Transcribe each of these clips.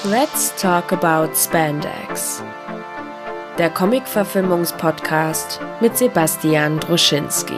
Let's talk about Spandex. Der Comic-Verfilmungs-Podcast mit Sebastian Druschinski.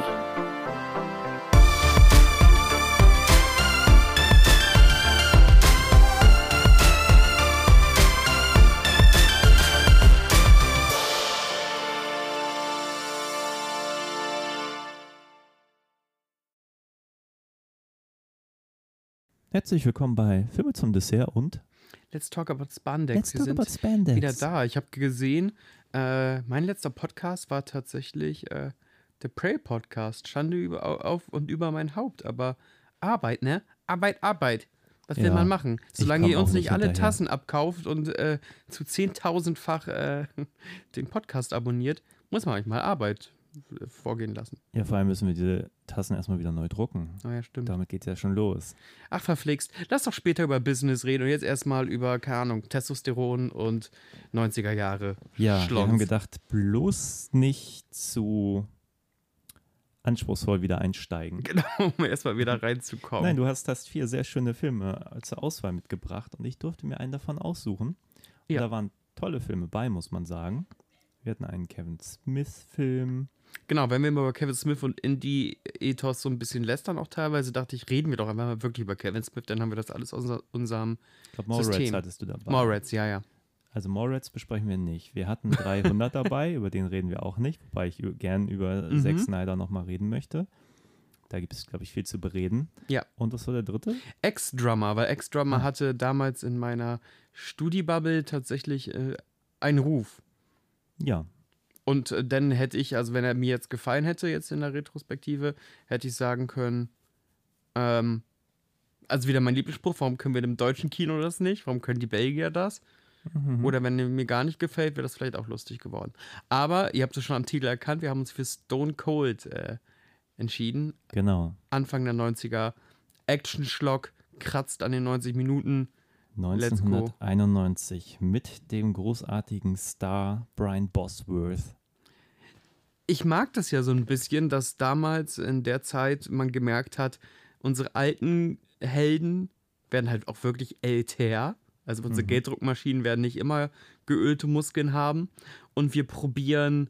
Herzlich willkommen bei Filme zum Dessert und Let's Talk About Spandex. Wir sind wieder da. Ich habe gesehen, mein letzter Podcast war tatsächlich der Prey-Podcast. Schande auf und über mein Haupt. Aber Arbeit, ne? Arbeit. Was will man machen? Solange ihr uns nicht alle Tassen abkauft und zu 10.000-fach den Podcast abonniert, muss man euch mal Arbeit vorgehen lassen. Ja, vor allem müssen wir diese Tassen erstmal wieder neu drucken. Oh ja, stimmt. Damit geht es ja schon los. Ach, verflixt. Lass doch später über Business reden und jetzt erstmal über, keine Ahnung, Testosteron und 90er Jahre. Ja, Schlons. Wir haben gedacht, bloß nicht zu anspruchsvoll wieder einsteigen. Genau, um erstmal wieder reinzukommen. Nein, du hast 4 sehr schöne Filme zur Auswahl mitgebracht und ich durfte mir einen davon aussuchen. Ja. Und da waren tolle Filme bei, muss man sagen. Wir hatten einen Kevin Smith-Film. Genau, wenn wir immer über Kevin Smith und Indie-Ethos so ein bisschen lästern auch teilweise, dachte ich, reden wir doch einfach mal wirklich über Kevin Smith, dann haben wir das alles aus unserem Ich glaube, Mallrats System. hattest du dabei. Mallrats, ja. Also Mallrats besprechen wir nicht. Wir hatten 300 dabei, über den reden wir auch nicht, wobei ich gern über Zack Snyder nochmal reden möchte. Da gibt es, glaube ich, viel zu bereden. Ja. Und was war der dritte? Ex-Drummer, weil Ex-Drummer hatte damals in meiner Studi-Bubble tatsächlich einen Ruf. Ja. Und dann hätte ich, also wenn er mir jetzt gefallen hätte, jetzt in der Retrospektive, hätte ich sagen können, also wieder mein Lieblingsspruch, warum können wir im deutschen Kino das nicht? Warum können die Belgier das? Oder wenn er mir gar nicht gefällt, wäre das vielleicht auch lustig geworden. Aber, ihr habt es schon am Titel erkannt, wir haben uns für Stone Cold entschieden. Genau. Anfang der 90er, Action-Schlock, kratzt an den 90 Minuten. 1991 mit dem großartigen Star Brian Bosworth. Ich mag das ja so ein bisschen, dass damals in der Zeit man gemerkt hat, unsere alten Helden werden halt auch wirklich älter. Also unsere Gelddruckmaschinen werden nicht immer geölte Muskeln haben. Und wir probieren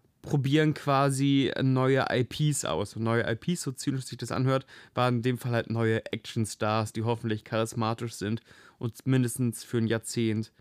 quasi neue IPs aus. Und neue IPs, so zynisch sich das anhört, waren in dem Fall halt neue Actionstars, die hoffentlich charismatisch sind und mindestens für ein Jahrzehnt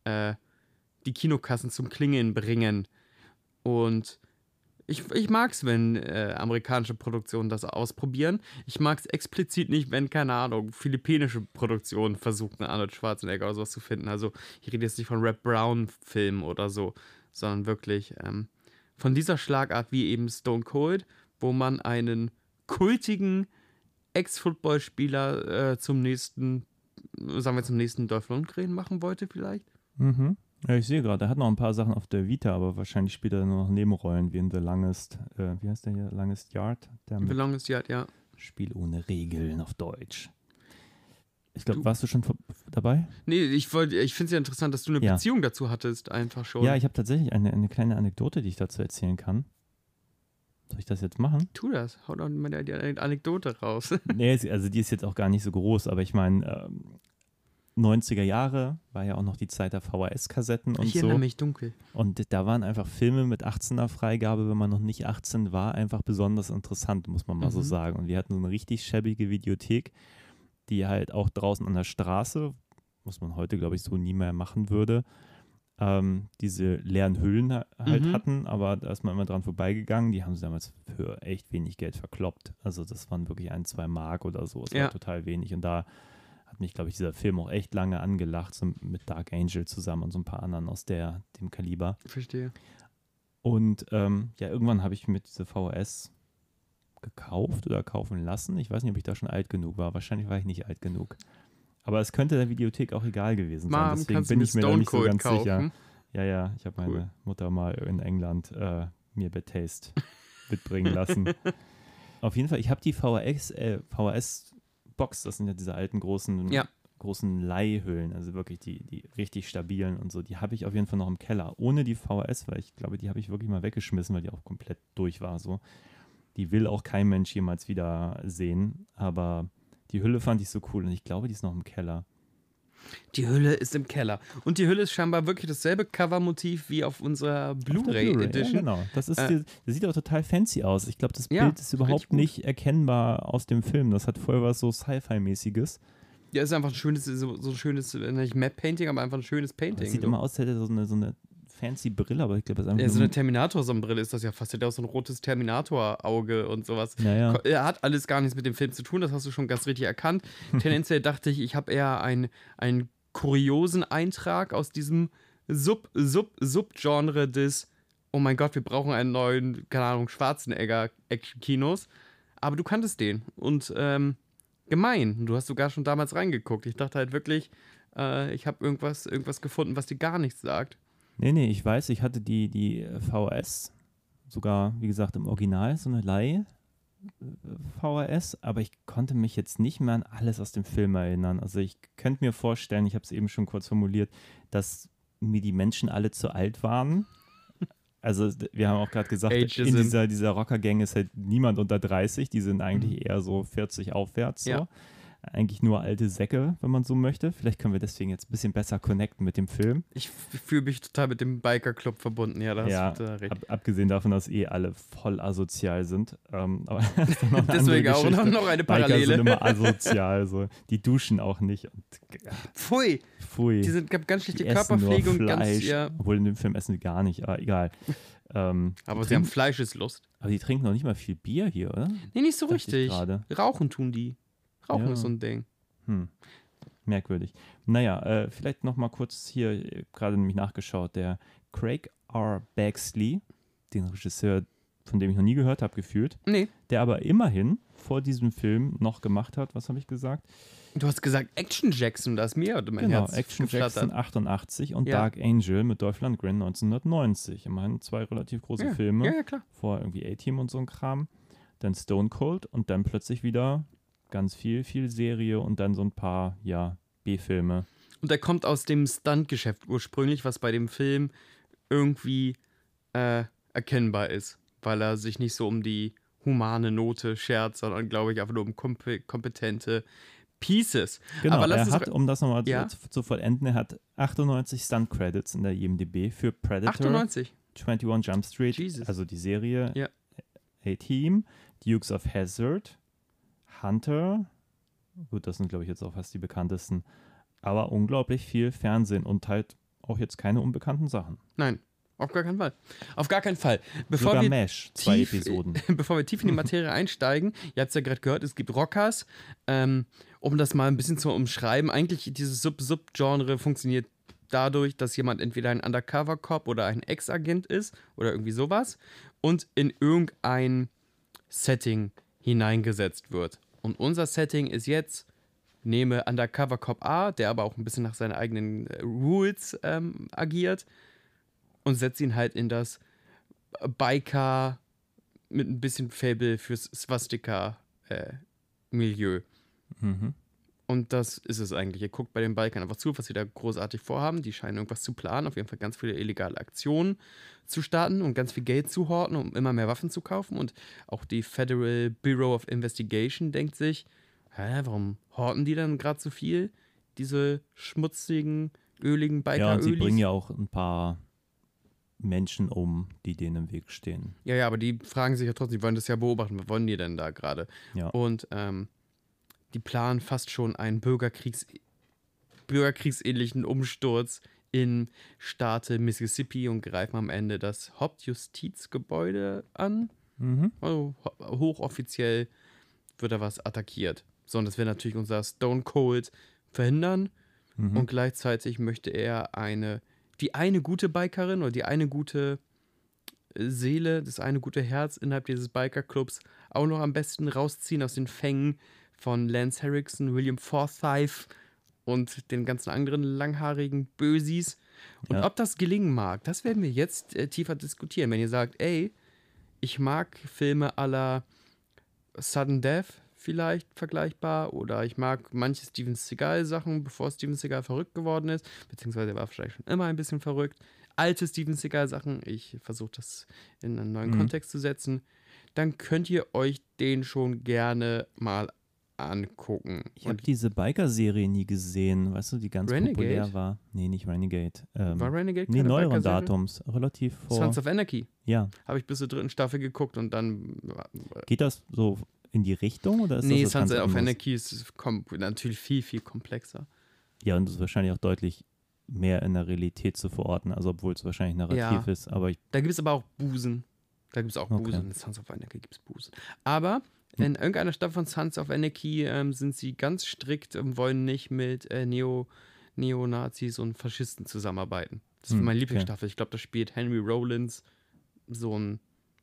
die Kinokassen zum Klingeln bringen. Und ich mag's, wenn amerikanische Produktionen das ausprobieren. Ich mag's explizit nicht, wenn, keine Ahnung, philippinische Produktionen versuchen, Arnold Schwarzenegger oder sowas zu finden. Also ich rede jetzt nicht von Red Brown-Filmen oder so, sondern wirklich von dieser Schlagart wie eben Stone Cold, wo man einen kultigen Ex-Footballspieler zum nächsten Dolph Lundgren machen wollte vielleicht. Ja, ich sehe gerade, er hat noch ein paar Sachen auf der Vita, aber wahrscheinlich spielt er nur noch Nebenrollen, wie in The Longest, wie heißt der hier? Longest Yard? The Longest Yard, ja. Spiel ohne Regeln auf Deutsch. Ich glaube, warst du schon dabei? Nee, ich finde es ja interessant, dass du eine Beziehung dazu hattest, einfach schon. Ja, ich habe tatsächlich eine kleine Anekdote, die ich dazu erzählen kann. Soll ich das jetzt machen? Tu das, hau doch mal die Anekdote raus. Nee, also die ist jetzt auch gar nicht so groß, aber ich meine, 90er Jahre war ja auch noch die Zeit der VHS-Kassetten und so. Ich erinnere mich dunkel. Und da waren einfach Filme mit 18er-Freigabe, wenn man noch nicht 18 war, einfach besonders interessant, muss man mal so sagen. Und wir hatten so eine richtig schäbige Videothek, die halt auch draußen an der Straße, was man heute, glaube ich, so nie mehr machen würde, diese leeren Hüllen halt hatten, aber da ist man immer dran vorbeigegangen. Die haben sie damals für echt wenig Geld verkloppt. Also das waren wirklich 1-2 Mark oder so. Es war total wenig. Und da hat mich, glaube ich, dieser Film auch echt lange angelacht, so mit Dark Angel zusammen und so ein paar anderen aus dem Kaliber. Verstehe. Und irgendwann habe ich mir diese VHS gekauft oder kaufen lassen. Ich weiß nicht, ob ich da schon alt genug war. Wahrscheinlich war ich nicht alt genug. Aber es könnte der Videothek auch egal gewesen sein. Deswegen bin ich mir da nicht so ganz sicher. Ja, ich habe meine Mutter mal in England mir Bad Taste mitbringen lassen. Auf jeden Fall, ich habe die VHS-Box, das sind ja diese alten großen Leihhüllen, also wirklich die richtig stabilen und so, die habe ich auf jeden Fall noch im Keller. Ohne die VHS, weil ich glaube, die habe ich wirklich mal weggeschmissen, weil die auch komplett durch war. So. Die will auch kein Mensch jemals wieder sehen, aber die Hülle fand ich so cool und ich glaube, die ist noch im Keller. Die Hülle ist im Keller. Und die Hülle ist scheinbar wirklich dasselbe Covermotiv wie auf unserer Blu-ray Edition. Ja, genau. Das sieht auch total fancy aus. Ich glaube, das Ja, Bild ist überhaupt nicht erkennbar aus dem Film. Das hat voll was so Sci-Fi-mäßiges. Ja, ist einfach ein schönes, so ein schönes, nicht Map-Painting, aber einfach ein schönes Painting. Das sieht immer aus, als hätte er so eine fancy Brille, aber ich glaube, das ist einfach Ja, so nur eine Terminator-Sonnenbrille ist das ja fast. Der hat auch so ein rotes Terminator-Auge und sowas. Ja. Er hat alles gar nichts mit dem Film zu tun, das hast du schon ganz richtig erkannt. Tendenziell dachte ich habe eher einen kuriosen Eintrag aus diesem Subgenre des oh mein Gott, wir brauchen einen neuen, keine Ahnung, Schwarzenegger-Action-Kinos. Aber du kanntest den. Und gemein. Du hast sogar schon damals reingeguckt. Ich dachte halt wirklich, ich habe irgendwas gefunden, was dir gar nichts sagt. Nee, ich weiß, ich hatte die VHS, sogar, wie gesagt, im Original, so eine Leih-VHS, aber ich konnte mich jetzt nicht mehr an alles aus dem Film erinnern. Also ich könnte mir vorstellen, ich habe es eben schon kurz formuliert, dass mir die Menschen alle zu alt waren. Also wir haben auch gerade gesagt, Ageism. in dieser Rocker-Gang ist halt niemand unter 30, die sind eigentlich eher so 40 aufwärts. So. Ja. Eigentlich nur alte Säcke, wenn man so möchte. Vielleicht können wir deswegen jetzt ein bisschen besser connecten mit dem Film. Ich fühle mich total mit dem Biker-Club verbunden. Ja, da hast du recht. Abgesehen davon, dass alle voll asozial sind. Aber Deswegen auch noch eine Parallele. Biker sind immer asozial. So. Die duschen auch nicht. Und, Pfui. Die sind ganz schlechte Die essen Körperpflege nur und ganz, Fleisch. ja. Obwohl in dem Film essen die gar nicht, aber egal. Aber sie haben Fleischeslust. Aber die trinken noch nicht mal viel Bier hier, oder? Nee, nicht so Dachte ich richtig. gerade. Rauchen tun die. Rauchen Ja. ist so ein Ding. Merkwürdig. Naja, vielleicht noch mal kurz hier, gerade nämlich nachgeschaut, der Craig R. Baxley, den Regisseur, von dem ich noch nie gehört habe, gefühlt, Nee, der aber immerhin vor diesem Film noch gemacht hat, was habe ich gesagt? du hast gesagt Action Jackson, da ist mir mein Genau, Herz Action geflattert. Jackson 88 und Ja. Dark Angel mit Dolph Lundgren 1990. Immerhin 2 relativ große Filme. Ja, klar. Vor irgendwie A-Team und so ein Kram. Dann Stone Cold und dann plötzlich wieder ganz viel Serie und dann so ein paar, B-Filme. Und er kommt aus dem Stuntgeschäft ursprünglich, was bei dem Film irgendwie erkennbar ist, weil er sich nicht so um die humane Note schert, sondern, glaube ich, einfach nur um kompetente Pieces. Genau, Aber er hat, um das nochmal Ja? zu vollenden, er hat 98 Stunt-Credits in der IMDb für Predator, 98. 21 Jump Street, Jesus. also die Serie, Ja. A-Team, Dukes of Hazzard, Hunter, gut, das sind, glaube ich, jetzt auch fast die bekanntesten, aber unglaublich viel Fernsehen und halt auch jetzt keine unbekannten Sachen. Nein, auf gar keinen Fall. Auf gar keinen Fall. Bevor Sogar wir MASH, 2 Episoden. Bevor wir tief in die Materie einsteigen, ihr habt es ja gerade gehört, es gibt Rockers. Um das mal ein bisschen zu umschreiben, eigentlich dieses Sub-Genre funktioniert dadurch, dass jemand entweder ein Undercover-Cop oder ein Ex-Agent ist oder irgendwie sowas und in irgendein Setting hineingesetzt wird. Und unser Setting ist jetzt, nehme Undercover Cop A, der aber auch ein bisschen nach seinen eigenen Rules agiert und setze ihn halt in das Biker mit ein bisschen Faible fürs Swastika-Milieu. Mhm. Und das ist es eigentlich. Ihr guckt bei den Bikern einfach zu, was sie da großartig vorhaben. Die scheinen irgendwas zu planen, auf jeden Fall ganz viele illegale Aktionen zu starten und ganz viel Geld zu horten, um immer mehr Waffen zu kaufen. Und auch die Federal Bureau of Investigation denkt sich, warum horten die dann gerade so viel? Diese schmutzigen, öligen Ja, Biker-Ölis? und sie bringen ja auch ein paar Menschen um, die denen im Weg stehen. Ja, aber die fragen sich ja trotzdem, die wollen das ja beobachten. Was wollen die denn da gerade? Ja. Und die planen fast schon einen bürgerkriegsähnlichen Umsturz in Staate Mississippi und greifen am Ende das Hauptjustizgebäude an. Mhm. Also hochoffiziell wird da was attackiert. So, und das will natürlich unser Stone Cold verhindern. Mhm. Und gleichzeitig möchte er die eine gute Bikerin oder die eine gute Seele, das eine gute Herz innerhalb dieses Biker-Clubs auch noch am besten rausziehen aus den Fängen von Lance Henriksen, William Forsythe und den ganzen anderen langhaarigen Bösis. Und Ja. ob das gelingen mag, das werden wir jetzt tiefer diskutieren. Wenn ihr sagt, ey, ich mag Filme à la Sudden Death vielleicht vergleichbar oder ich mag manche Steven Seagal-Sachen, bevor Steven Seagal verrückt geworden ist, beziehungsweise er war vielleicht schon immer ein bisschen verrückt. Alte Steven Seagal-Sachen, ich versuche das in einen neuen Kontext zu setzen, dann könnt ihr euch den schon gerne mal angucken. Ich habe diese Biker-Serie nie gesehen, weißt du, die ganz Renegade? populär war. Nee, nicht Renegade. War Renegade Nee, keine neueren Biker-Serie? Datums, relativ vor. Sons of Anarchy. Ja. Habe ich bis zur 3. Staffel geguckt und dann. Geht das so in die Richtung oder ist Nee, das was Sons ganz of anderes? Anarchy ist natürlich viel, viel komplexer. Ja, und das ist wahrscheinlich auch deutlich mehr in der Realität zu verorten, also obwohl es wahrscheinlich narrativ ist, aber Da gibt es aber auch Busen. In Sons of Anarchy gibt es Busen. Aber in irgendeiner Staffel von Sons of Anarchy sind sie ganz strikt und wollen nicht mit Neonazis und Faschisten zusammenarbeiten. Das ist meine Lieblingsstaffel. Ich glaube, da spielt Henry Rollins so ein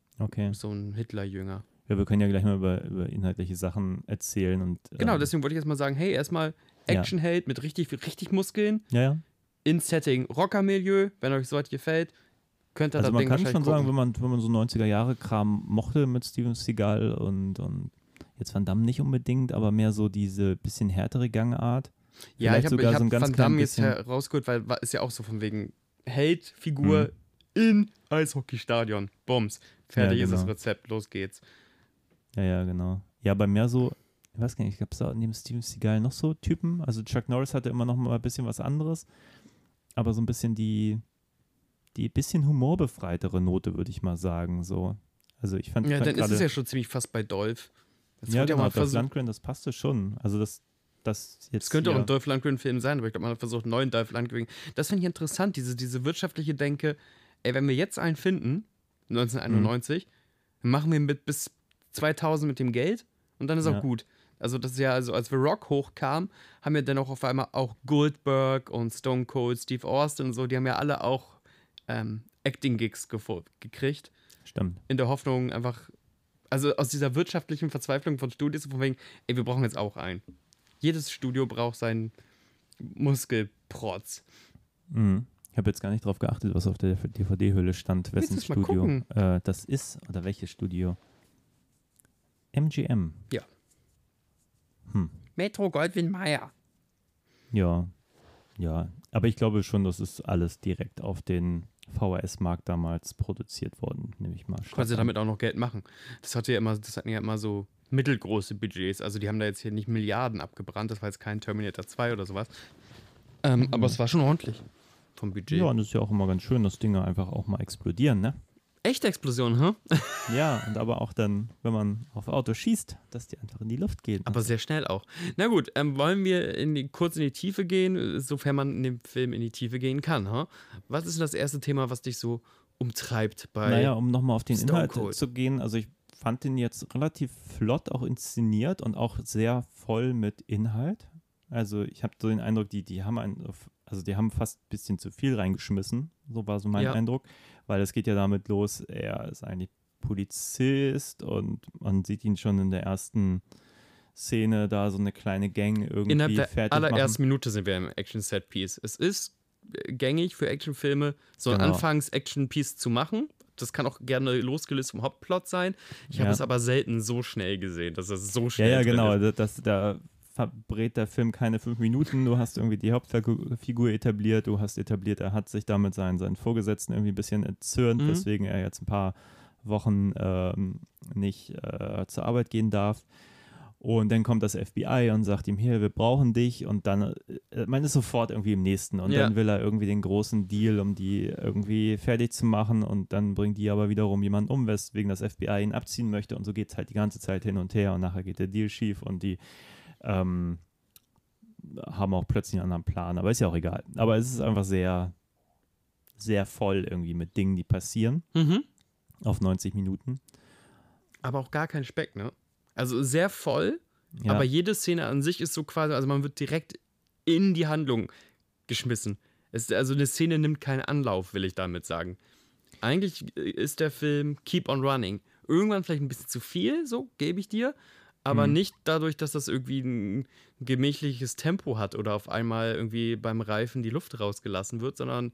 Hitlerjünger. Ja, wir können ja gleich mal über inhaltliche Sachen erzählen. Und, Genau, deswegen wollte ich erstmal sagen, hey, erstmal Actionheld mit richtig Muskeln. Ja. In Setting Rocker-Milieu, wenn euch sowas gefällt, könnt ihr Also das man Ding kann wahrscheinlich schon sagen, gucken. wenn man so 90er-Jahre-Kram mochte mit Steven Seagal und jetzt Van Damme nicht unbedingt, aber mehr so diese bisschen härtere Gangart. Ja, Vielleicht ich habe sogar so ein ganz Van klein Damme jetzt bisschen- herausgeholt, weil ist ja auch so von wegen Held-Figur in Eishockeystadion. Bums. Fertig Ja, ist das genau. Rezept, los geht's. Ja, genau. Ja, aber mehr so, ich weiß gar nicht, gab es da neben Steven Seagal noch so Typen? Also Chuck Norris hatte immer noch mal ein bisschen was anderes, aber so ein bisschen die bisschen humorbefreitere Note, würde ich mal sagen. So. Also ich fand Ja, dann ist gerade- es ja schon ziemlich fast bei Dolph. Das ja, wird genau, mal Dolph versucht. Lundgren, das passte schon. Also das jetzt Das könnte auch hier- ein Dolph Lundgren-Film sein, aber ich glaube, man hat versucht, einen neuen Dolph Lundgren. Das finde ich interessant, diese wirtschaftliche Denke. Ey, wenn wir jetzt einen finden, 1991, dann machen wir bis 2000 mit dem Geld und dann ist auch gut. Also das ist ja, also als The Rock hochkam, haben wir dann auch auf einmal auch Goldberg und Stone Cold, Steve Austin und so, die haben ja alle auch Acting-Gigs gekriegt. Stimmt. In der Hoffnung einfach, also aus dieser wirtschaftlichen Verzweiflung von Studios, von wegen, ey, wir brauchen jetzt auch einen. Jedes Studio braucht seinen Muskelprotz. Ich habe jetzt gar nicht drauf geachtet, was auf der DVD-Hülle stand, wessen Willst du's mal Studio gucken? das ist oder welches Studio. MGM. Ja. Metro Goldwyn Mayer. Ja. Aber ich glaube schon, das ist alles direkt auf den VHS-Markt damals produziert worden, nehme ich mal. Können sie damit auch noch Geld machen. Das hatten ja immer so mittelgroße Budgets. Also die haben da jetzt hier nicht Milliarden abgebrannt. Das war jetzt kein Terminator 2 oder sowas. Aber es war schon ordentlich vom Budget. Ja, und es ist ja auch immer ganz schön, dass Dinge einfach auch mal explodieren, ne? Echte Explosion, hä? Ja, und aber auch dann, wenn man auf Auto schießt, dass die einfach in die Luft gehen. Aber sehr schnell auch. Na gut, wollen wir kurz in die Tiefe gehen, sofern man in dem Film in die Tiefe gehen kann, hä? Was ist denn das erste Thema, was dich so umtreibt bei Naja, um nochmal auf den Stone Inhalt Cold zu gehen, also ich fand den jetzt relativ flott auch inszeniert und auch sehr voll mit Inhalt. Also ich habe so den Eindruck, die haben fast ein bisschen zu viel reingeschmissen, so war so mein Eindruck, weil es geht ja damit los, er ist eigentlich Polizist und man sieht ihn schon in der ersten Szene da so eine kleine Gang irgendwie Innerhalb der fertig allerersten machen. Minute sind wir im Action-Set-Piece. Es ist gängig für Actionfilme, so ein Genau. Anfangs-Action-Piece zu machen. Das kann auch gerne losgelöst vom Hauptplot sein. Ich habe es aber selten so schnell gesehen, dass es so schnell Ja, drin genau. ist. Da verbrät der Film keine 5 Minuten. Du hast irgendwie die Hauptfigur etabliert. Du hast etabliert, er hat sich damit seinen Vorgesetzten irgendwie ein bisschen entzürnt, weswegen er jetzt ein paar Wochen nicht zur Arbeit gehen darf. Und dann kommt das FBI und sagt ihm, hier, wir brauchen dich. Und dann, man ist sofort irgendwie im nächsten. Und dann will er irgendwie den großen Deal, um die irgendwie fertig zu machen. Und dann bringt die aber wiederum jemanden um, weswegen das FBI ihn abziehen möchte. Und so geht es halt die ganze Zeit hin und her. Und nachher geht der Deal schief und die haben auch plötzlich einen anderen Plan. Aber ist ja auch egal. Aber es ist einfach sehr, sehr voll irgendwie mit Dingen, die passieren. Auf 90 Minuten. Aber auch gar kein Speck, ne? Also sehr voll, Ja. aber jede Szene an sich ist so quasi, also man wird direkt in die Handlung geschmissen. Also eine Szene nimmt keinen Anlauf, will ich damit sagen. Eigentlich ist der Film Keep on Running. Irgendwann vielleicht ein bisschen zu viel, so gebe ich dir, aber nicht dadurch, dass das irgendwie ein gemächliches Tempo hat oder auf einmal irgendwie beim Reifen die Luft rausgelassen wird, sondern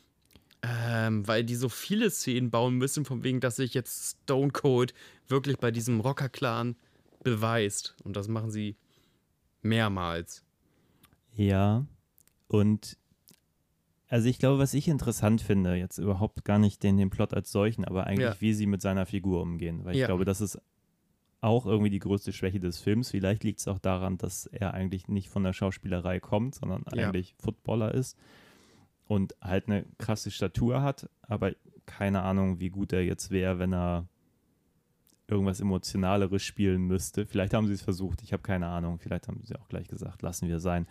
weil die so viele Szenen bauen müssen, von wegen, dass sich jetzt Stone Cold wirklich bei diesem Rocker-Clan beweist. Und das machen sie mehrmals. Ja, und also ich glaube, was ich interessant finde, jetzt überhaupt gar nicht den Plot als solchen, aber eigentlich, wie sie mit seiner Figur umgehen. Weil ich glaube, das ist auch irgendwie die größte Schwäche des Films. Vielleicht liegt es auch daran, dass er eigentlich nicht von der Schauspielerei kommt, sondern eigentlich Footballer ist und halt eine krasse Statur hat, aber keine Ahnung, wie gut er jetzt wäre, wenn er irgendwas Emotionaleres spielen müsste. Vielleicht haben sie es versucht, ich habe keine Ahnung. Vielleicht haben sie auch gleich gesagt, lassen wir sein.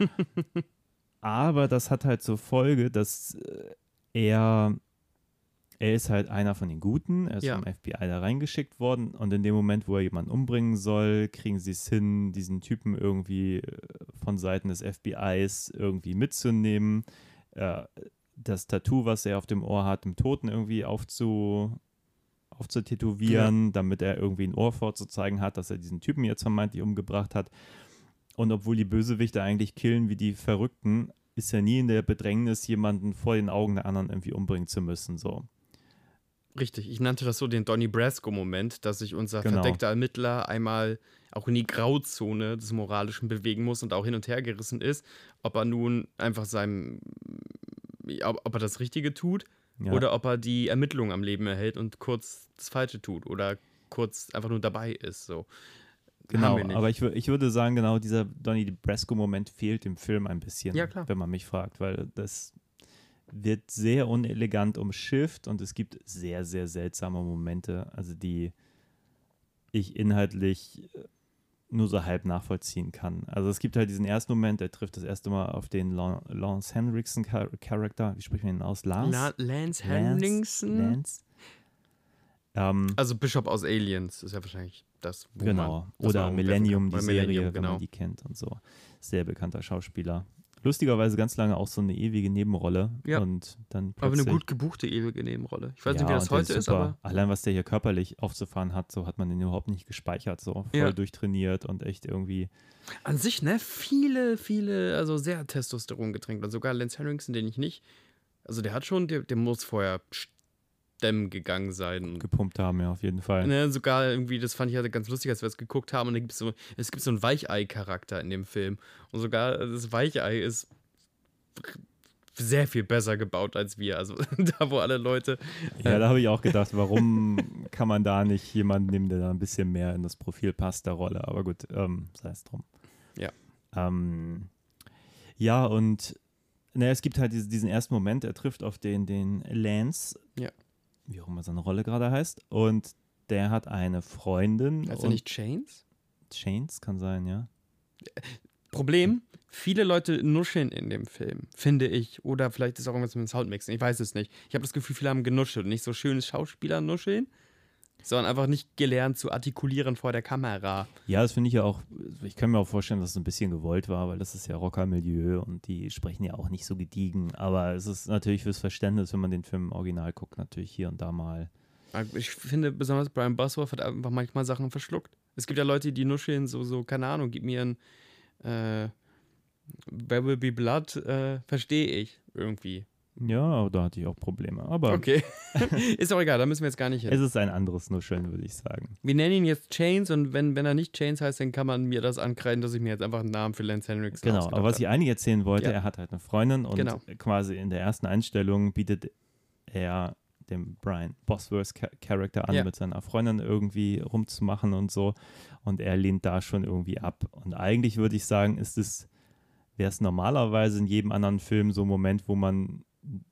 Aber das hat halt zur Folge, dass er ist halt einer von den Guten, er ist vom FBI da reingeschickt worden und in dem Moment, wo er jemanden umbringen soll, kriegen sie es hin, diesen Typen irgendwie von Seiten des FBIs irgendwie mitzunehmen, das Tattoo, was er auf dem Ohr hat, dem Toten irgendwie aufzutätowieren, damit er irgendwie ein Ohr vorzuzeigen hat, dass er diesen Typen jetzt vermeintlich umgebracht hat. Und obwohl die Bösewichte eigentlich killen wie die Verrückten, ist er nie in der Bedrängnis, jemanden vor den Augen der anderen irgendwie umbringen zu müssen, so. Richtig, ich nannte das so den Donnie Brasco-Moment, dass sich unser verdeckter Ermittler einmal auch in die Grauzone des Moralischen bewegen muss und auch hin und her gerissen ist, ob er nun einfach ob er das Richtige tut oder ob er die Ermittlung am Leben erhält und kurz das Falsche tut oder kurz einfach nur dabei ist, so. Genau, aber ich würde sagen, genau dieser Donnie Brasco-Moment fehlt im Film ein bisschen, wenn man mich fragt, weil das wird sehr unelegant umschifft und es gibt sehr, sehr seltsame Momente, also die ich inhaltlich nur so halb nachvollziehen kann. Also es gibt halt diesen ersten Moment, der trifft das erste Mal auf den Lance Henriksen-Charakter. Wie spricht man ihn aus? Lance Henriksen? Also Bishop aus Aliens ist ja wahrscheinlich das, wo genau. Oder Millennium, die Serie, wenn man die kennt und so. Sehr bekannter Schauspieler. Lustigerweise ganz lange auch so eine ewige Nebenrolle. Ja. Und dann aber eine gut gebuchte ewige Nebenrolle. Ich weiß nicht, wie das heute ist, aber. Allein, was der hier körperlich aufzufahren hat, so hat man den überhaupt nicht gespeichert. So voll durchtrainiert und echt irgendwie. An sich, ne? Viele, also sehr Testosteron getränkt. Und sogar Lance Henriksen, den ich nicht. Also der hat schon, der muss vorher Stemmen gegangen sein. Gepumpt haben, ja, auf jeden Fall. Ne, sogar irgendwie, das fand ich halt ganz lustig, als wir es geguckt haben. Und es gibt so einen Weichei-Charakter in dem Film. Und sogar das Weichei ist sehr viel besser gebaut als wir. Also da, wo alle Leute. Ja, da habe ich auch gedacht, warum kann man da nicht jemanden nehmen, der da ein bisschen mehr in das Profil passt, der Rolle. Aber gut, sei es drum. Ja. Ja, und es gibt halt diesen ersten Moment, er trifft auf den Lance. Ja. Wie auch immer seine Rolle gerade heißt. Und der hat eine Freundin. Heißt er nicht Chains? Chains kann sein, ja. Problem, viele Leute nuscheln in dem Film, finde ich. Oder vielleicht ist auch irgendwas mit dem Soundmixen, ich weiß es nicht. Ich habe das Gefühl, viele haben genuschelt. Nicht so schönes Schauspieler nuscheln, sondern einfach nicht gelernt zu artikulieren vor der Kamera. Ja, das finde ich ja auch, ich kann mir auch vorstellen, dass es ein bisschen gewollt war, weil das ist ja Rockermilieu und die sprechen ja auch nicht so gediegen. Aber es ist natürlich fürs Verständnis, wenn man den Film im Original guckt, natürlich hier und da mal. Ich finde, besonders Brian Bosworth hat einfach manchmal Sachen verschluckt. Es gibt ja Leute, die nuscheln, so keine Ahnung, gib mir ein There Will Be Blood, verstehe ich irgendwie. Ja, da hatte ich auch Probleme. Aber okay, ist auch egal, da müssen wir jetzt gar nicht hin. Es ist ein anderes Nuscheln, würde ich sagen. Wir nennen ihn jetzt Chains und wenn er nicht Chains heißt, dann kann man mir das ankreiden, dass ich mir jetzt einfach einen Namen für Lance Henriksen Genau, aber was ich eigentlich erzählen wollte, er hat halt eine Freundin und quasi in der ersten Einstellung bietet er dem Brian Bosworth Charakter an, mit seiner Freundin irgendwie rumzumachen und so und er lehnt da schon irgendwie ab. Und eigentlich würde ich sagen, wäre es normalerweise in jedem anderen Film so ein Moment, wo man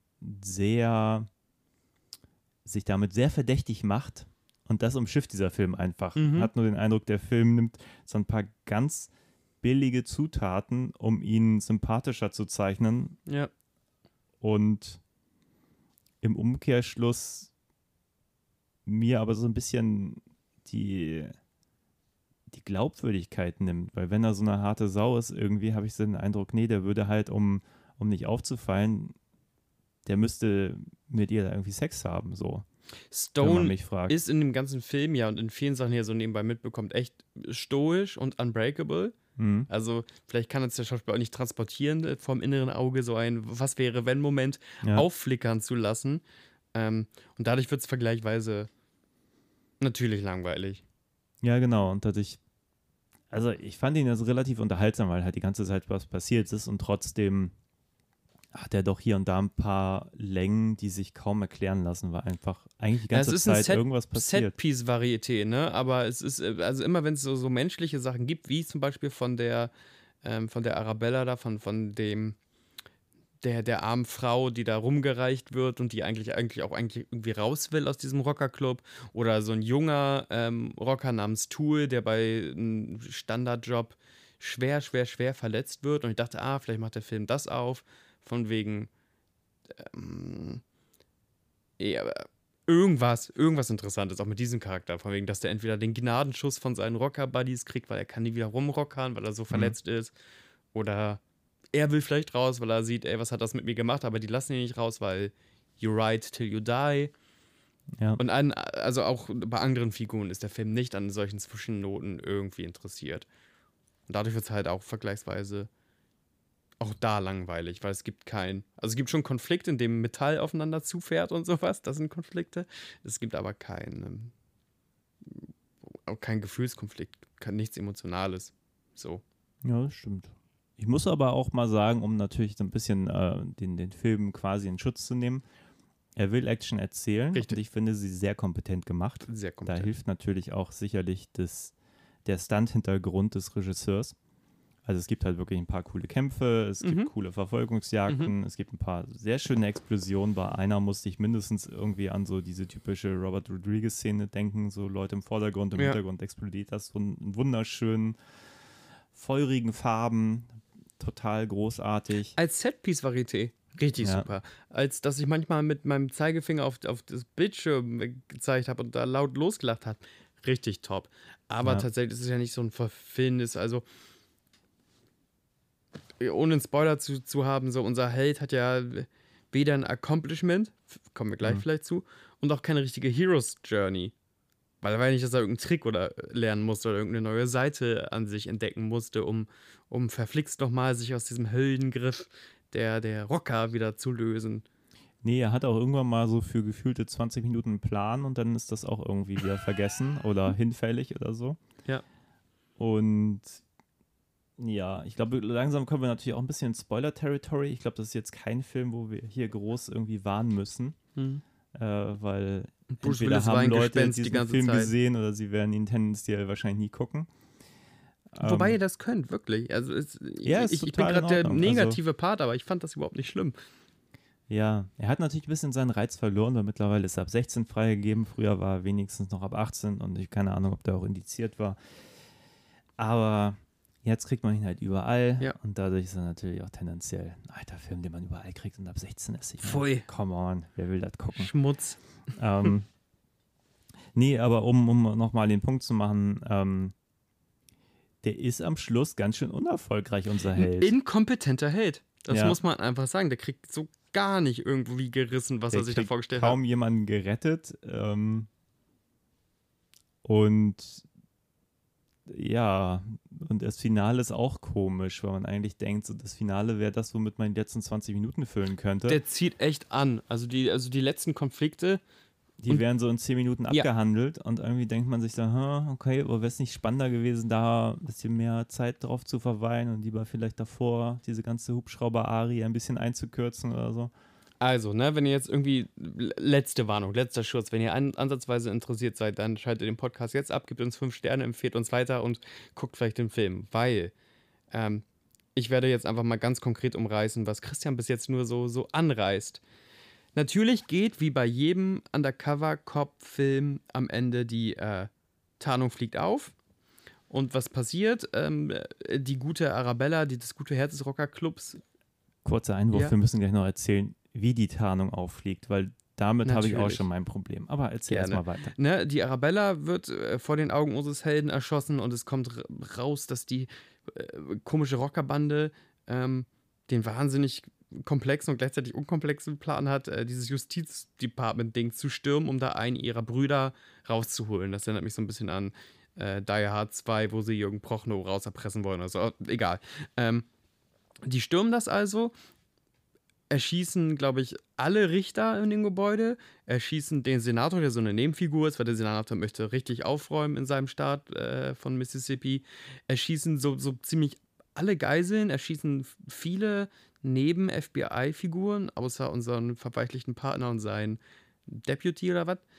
sich damit sehr verdächtig macht und das umschifft dieser Film einfach. Man hat nur den Eindruck, der Film nimmt so ein paar ganz billige Zutaten, um ihn sympathischer zu zeichnen. Ja. Und im Umkehrschluss mir aber so ein bisschen die Glaubwürdigkeit nimmt, weil wenn er so eine harte Sau ist, irgendwie habe ich so den Eindruck, nee, der würde halt, um nicht aufzufallen, der müsste mit ihr da irgendwie Sex haben, so. Stone ist in dem ganzen Film und in vielen Sachen hier so nebenbei mitbekommt, echt stoisch und unbreakable. Mhm. Also vielleicht kann uns der Schauspieler auch nicht transportieren, vom inneren Auge so ein Was-wäre-wenn-Moment aufflickern zu lassen. Und dadurch wird es vergleichsweise natürlich langweilig. Ja, genau. Und ich fand ihn also relativ unterhaltsam, weil halt die ganze Zeit was passiert ist und trotzdem hat er doch hier und da ein paar Längen, die sich kaum erklären lassen, weil einfach eigentlich die ganze es ist eine Zeit irgendwas passiert. Set-Piece-Varieté, ne? Aber es ist, also immer wenn es so menschliche Sachen gibt, wie zum Beispiel von der Arabella da, von dem der armen Frau, die da rumgereicht wird und die eigentlich irgendwie raus will aus diesem Rockerclub. Oder so ein junger Rocker namens Tool, der bei einem Standardjob schwer verletzt wird. Und ich dachte, vielleicht macht der Film das auf. Von wegen ja, irgendwas Interessantes, auch mit diesem Charakter. Von wegen, dass der entweder den Gnadenschuss von seinen Rocker-Buddies kriegt, weil er kann nie wieder rumrockern, weil er so verletzt ist. Oder er will vielleicht raus, weil er sieht, ey, was hat das mit mir gemacht? Aber die lassen ihn nicht raus, weil you ride till you die. Ja. Und also auch bei anderen Figuren ist der Film nicht an solchen Zwischennoten irgendwie interessiert. Und dadurch wird es halt auch vergleichsweise auch da langweilig, weil es gibt also es gibt schon Konflikte, in dem Metall aufeinander zufährt und sowas, das sind Konflikte. Es gibt aber auch kein Gefühlskonflikt, nichts Emotionales. So. Ja, das stimmt. Ich muss aber auch mal sagen, um natürlich so ein bisschen den Film quasi in Schutz zu nehmen, er will Action erzählen. Richtig. Und ich finde sie sehr kompetent gemacht. Sehr Da kompetent. hilft natürlich auch sicherlich der Stunt-Hintergrund des Regisseurs. Also es gibt halt wirklich ein paar coole Kämpfe, es gibt coole Verfolgungsjagden, es gibt ein paar sehr schöne Explosionen. Bei einer musste ich mindestens irgendwie an so diese typische Robert Rodriguez-Szene denken, so Leute im Vordergrund, im Hintergrund explodiert das von wunderschönen, feurigen Farben, total großartig. Als Setpiece-Varieté. Richtig super. Als dass ich manchmal mit meinem Zeigefinger auf das Bildschirm gezeigt habe und da laut losgelacht habe. Richtig top. Aber tatsächlich ist es ja nicht so ein verfilmendes, also ohne einen Spoiler zu haben, so unser Held hat ja weder ein Accomplishment, kommen wir gleich vielleicht zu, und auch keine richtige Hero's Journey. Weil er war ja nicht, dass er irgendeinen Trick oder lernen musste oder irgendeine neue Seite an sich entdecken musste, um verflixt nochmal sich aus diesem Höllengriff der Rocker wieder zu lösen. Nee, er hat auch irgendwann mal so für gefühlte 20 Minuten einen Plan und dann ist das auch irgendwie wieder vergessen oder hinfällig oder so. Ja. Und ja, ich glaube, langsam kommen wir natürlich auch ein bisschen in Spoiler-Territory. Ich glaube, das ist jetzt kein Film, wo wir hier groß irgendwie warnen müssen, weil Bruce entweder Willis war haben ein Leute Gespenst die diesen ganze Film Zeit. gesehen oder sie werden ihn tendenziell wahrscheinlich nie gucken. Wobei ihr das könnt, wirklich. Also ist ich bin total in gerade der Ordnung. negative Part, aber ich fand das überhaupt nicht schlimm. Ja, er hat natürlich ein bisschen seinen Reiz verloren, weil mittlerweile ist er ab 16 freigegeben. Früher war er wenigstens noch ab 18 und ich habe keine Ahnung, ob der auch indiziert war. Aber jetzt kriegt man ihn halt überall und dadurch ist er natürlich auch tendenziell ein alter Film, den man überall kriegt und ab 16 ist. Pfui. Come on, wer will das gucken? Schmutz. Nee, aber um nochmal den Punkt zu machen, der ist am Schluss ganz schön unerfolgreich, unser Held. Inkompetenter Held. Das muss man einfach sagen. Der kriegt so gar nicht irgendwie gerissen, was er sich da vorgestellt hat. Kaum jemanden gerettet. Und ja, und das Finale ist auch komisch, weil man eigentlich denkt, so das Finale wäre das, womit man die letzten 20 Minuten füllen könnte. Der zieht echt an. Also die letzten Konflikte. Die werden so in 10 Minuten abgehandelt und irgendwie denkt man sich so, okay, aber wäre es nicht spannender gewesen, da ein bisschen mehr Zeit drauf zu verweilen und lieber vielleicht davor diese ganze Hubschrauber-Arie ein bisschen einzukürzen oder so. Also, wenn ihr jetzt irgendwie, letzte Warnung, letzter Schutz, wenn ihr ansatzweise interessiert seid, dann schaltet den Podcast jetzt ab, gebt uns 5 Sterne, empfehlt uns weiter und guckt vielleicht den Film, weil ich werde jetzt einfach mal ganz konkret umreißen, was Christian bis jetzt nur so anreißt. Natürlich geht, wie bei jedem Undercover-Cop-Film, am Ende die Tarnung fliegt auf. Und was passiert? Die gute Arabella, das gute Herz des Rockerclubs. Kurzer Einwurf, wir müssen gleich noch erzählen, wie die Tarnung auffliegt, weil damit habe ich auch schon mein Problem. Aber erzähl erst mal weiter. Die Arabella wird vor den Augen unseres Helden erschossen und es kommt raus, dass die komische Rockerbande den wahnsinnig komplexen und gleichzeitig unkomplexen Plan hat, dieses Justizdepartment-Ding zu stürmen, um da einen ihrer Brüder rauszuholen. Das erinnert mich so ein bisschen an Die Hard 2, wo sie Jürgen Prochnow rauserpressen wollen. Also egal. Die stürmen das also, erschießen, glaube ich, alle Richter in dem Gebäude, erschießen den Senator, der so eine Nebenfigur ist, weil der Senator möchte richtig aufräumen in seinem Staat von Mississippi, erschießen so ziemlich alle Geiseln, erschießen viele Neben-FBI-Figuren, außer unseren verweichlichten Partner und sein Deputy oder was.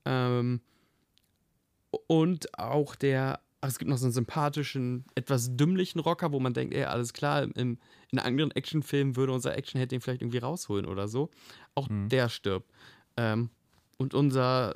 Und auch es gibt noch so einen sympathischen, etwas dümmlichen Rocker, wo man denkt, ey, alles klar, in anderen Actionfilmen würde unser Actionheld den vielleicht irgendwie rausholen oder so. Auch der stirbt. Und unser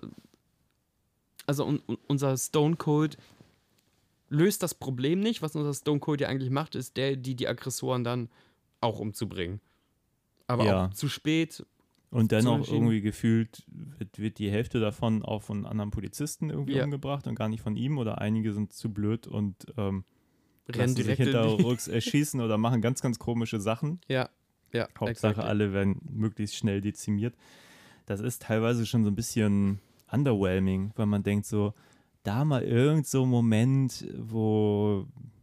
Stone Cold löst das Problem nicht. Was unser Stone Cold ja eigentlich macht, ist die Aggressoren dann auch umzubringen. Aber auch zu spät. Und dennoch irgendwie gefühlt wird die Hälfte davon auch von anderen Polizisten irgendwie umgebracht und gar nicht von ihm, oder einige sind zu blöd und rennen direkt sich hinterrücks erschießen oder machen ganz, ganz komische Sachen. Ja. Hauptsache exactly. Alle werden möglichst schnell dezimiert. Das ist teilweise schon so ein bisschen underwhelming, weil man denkt so, da mal irgend so ein Moment, wo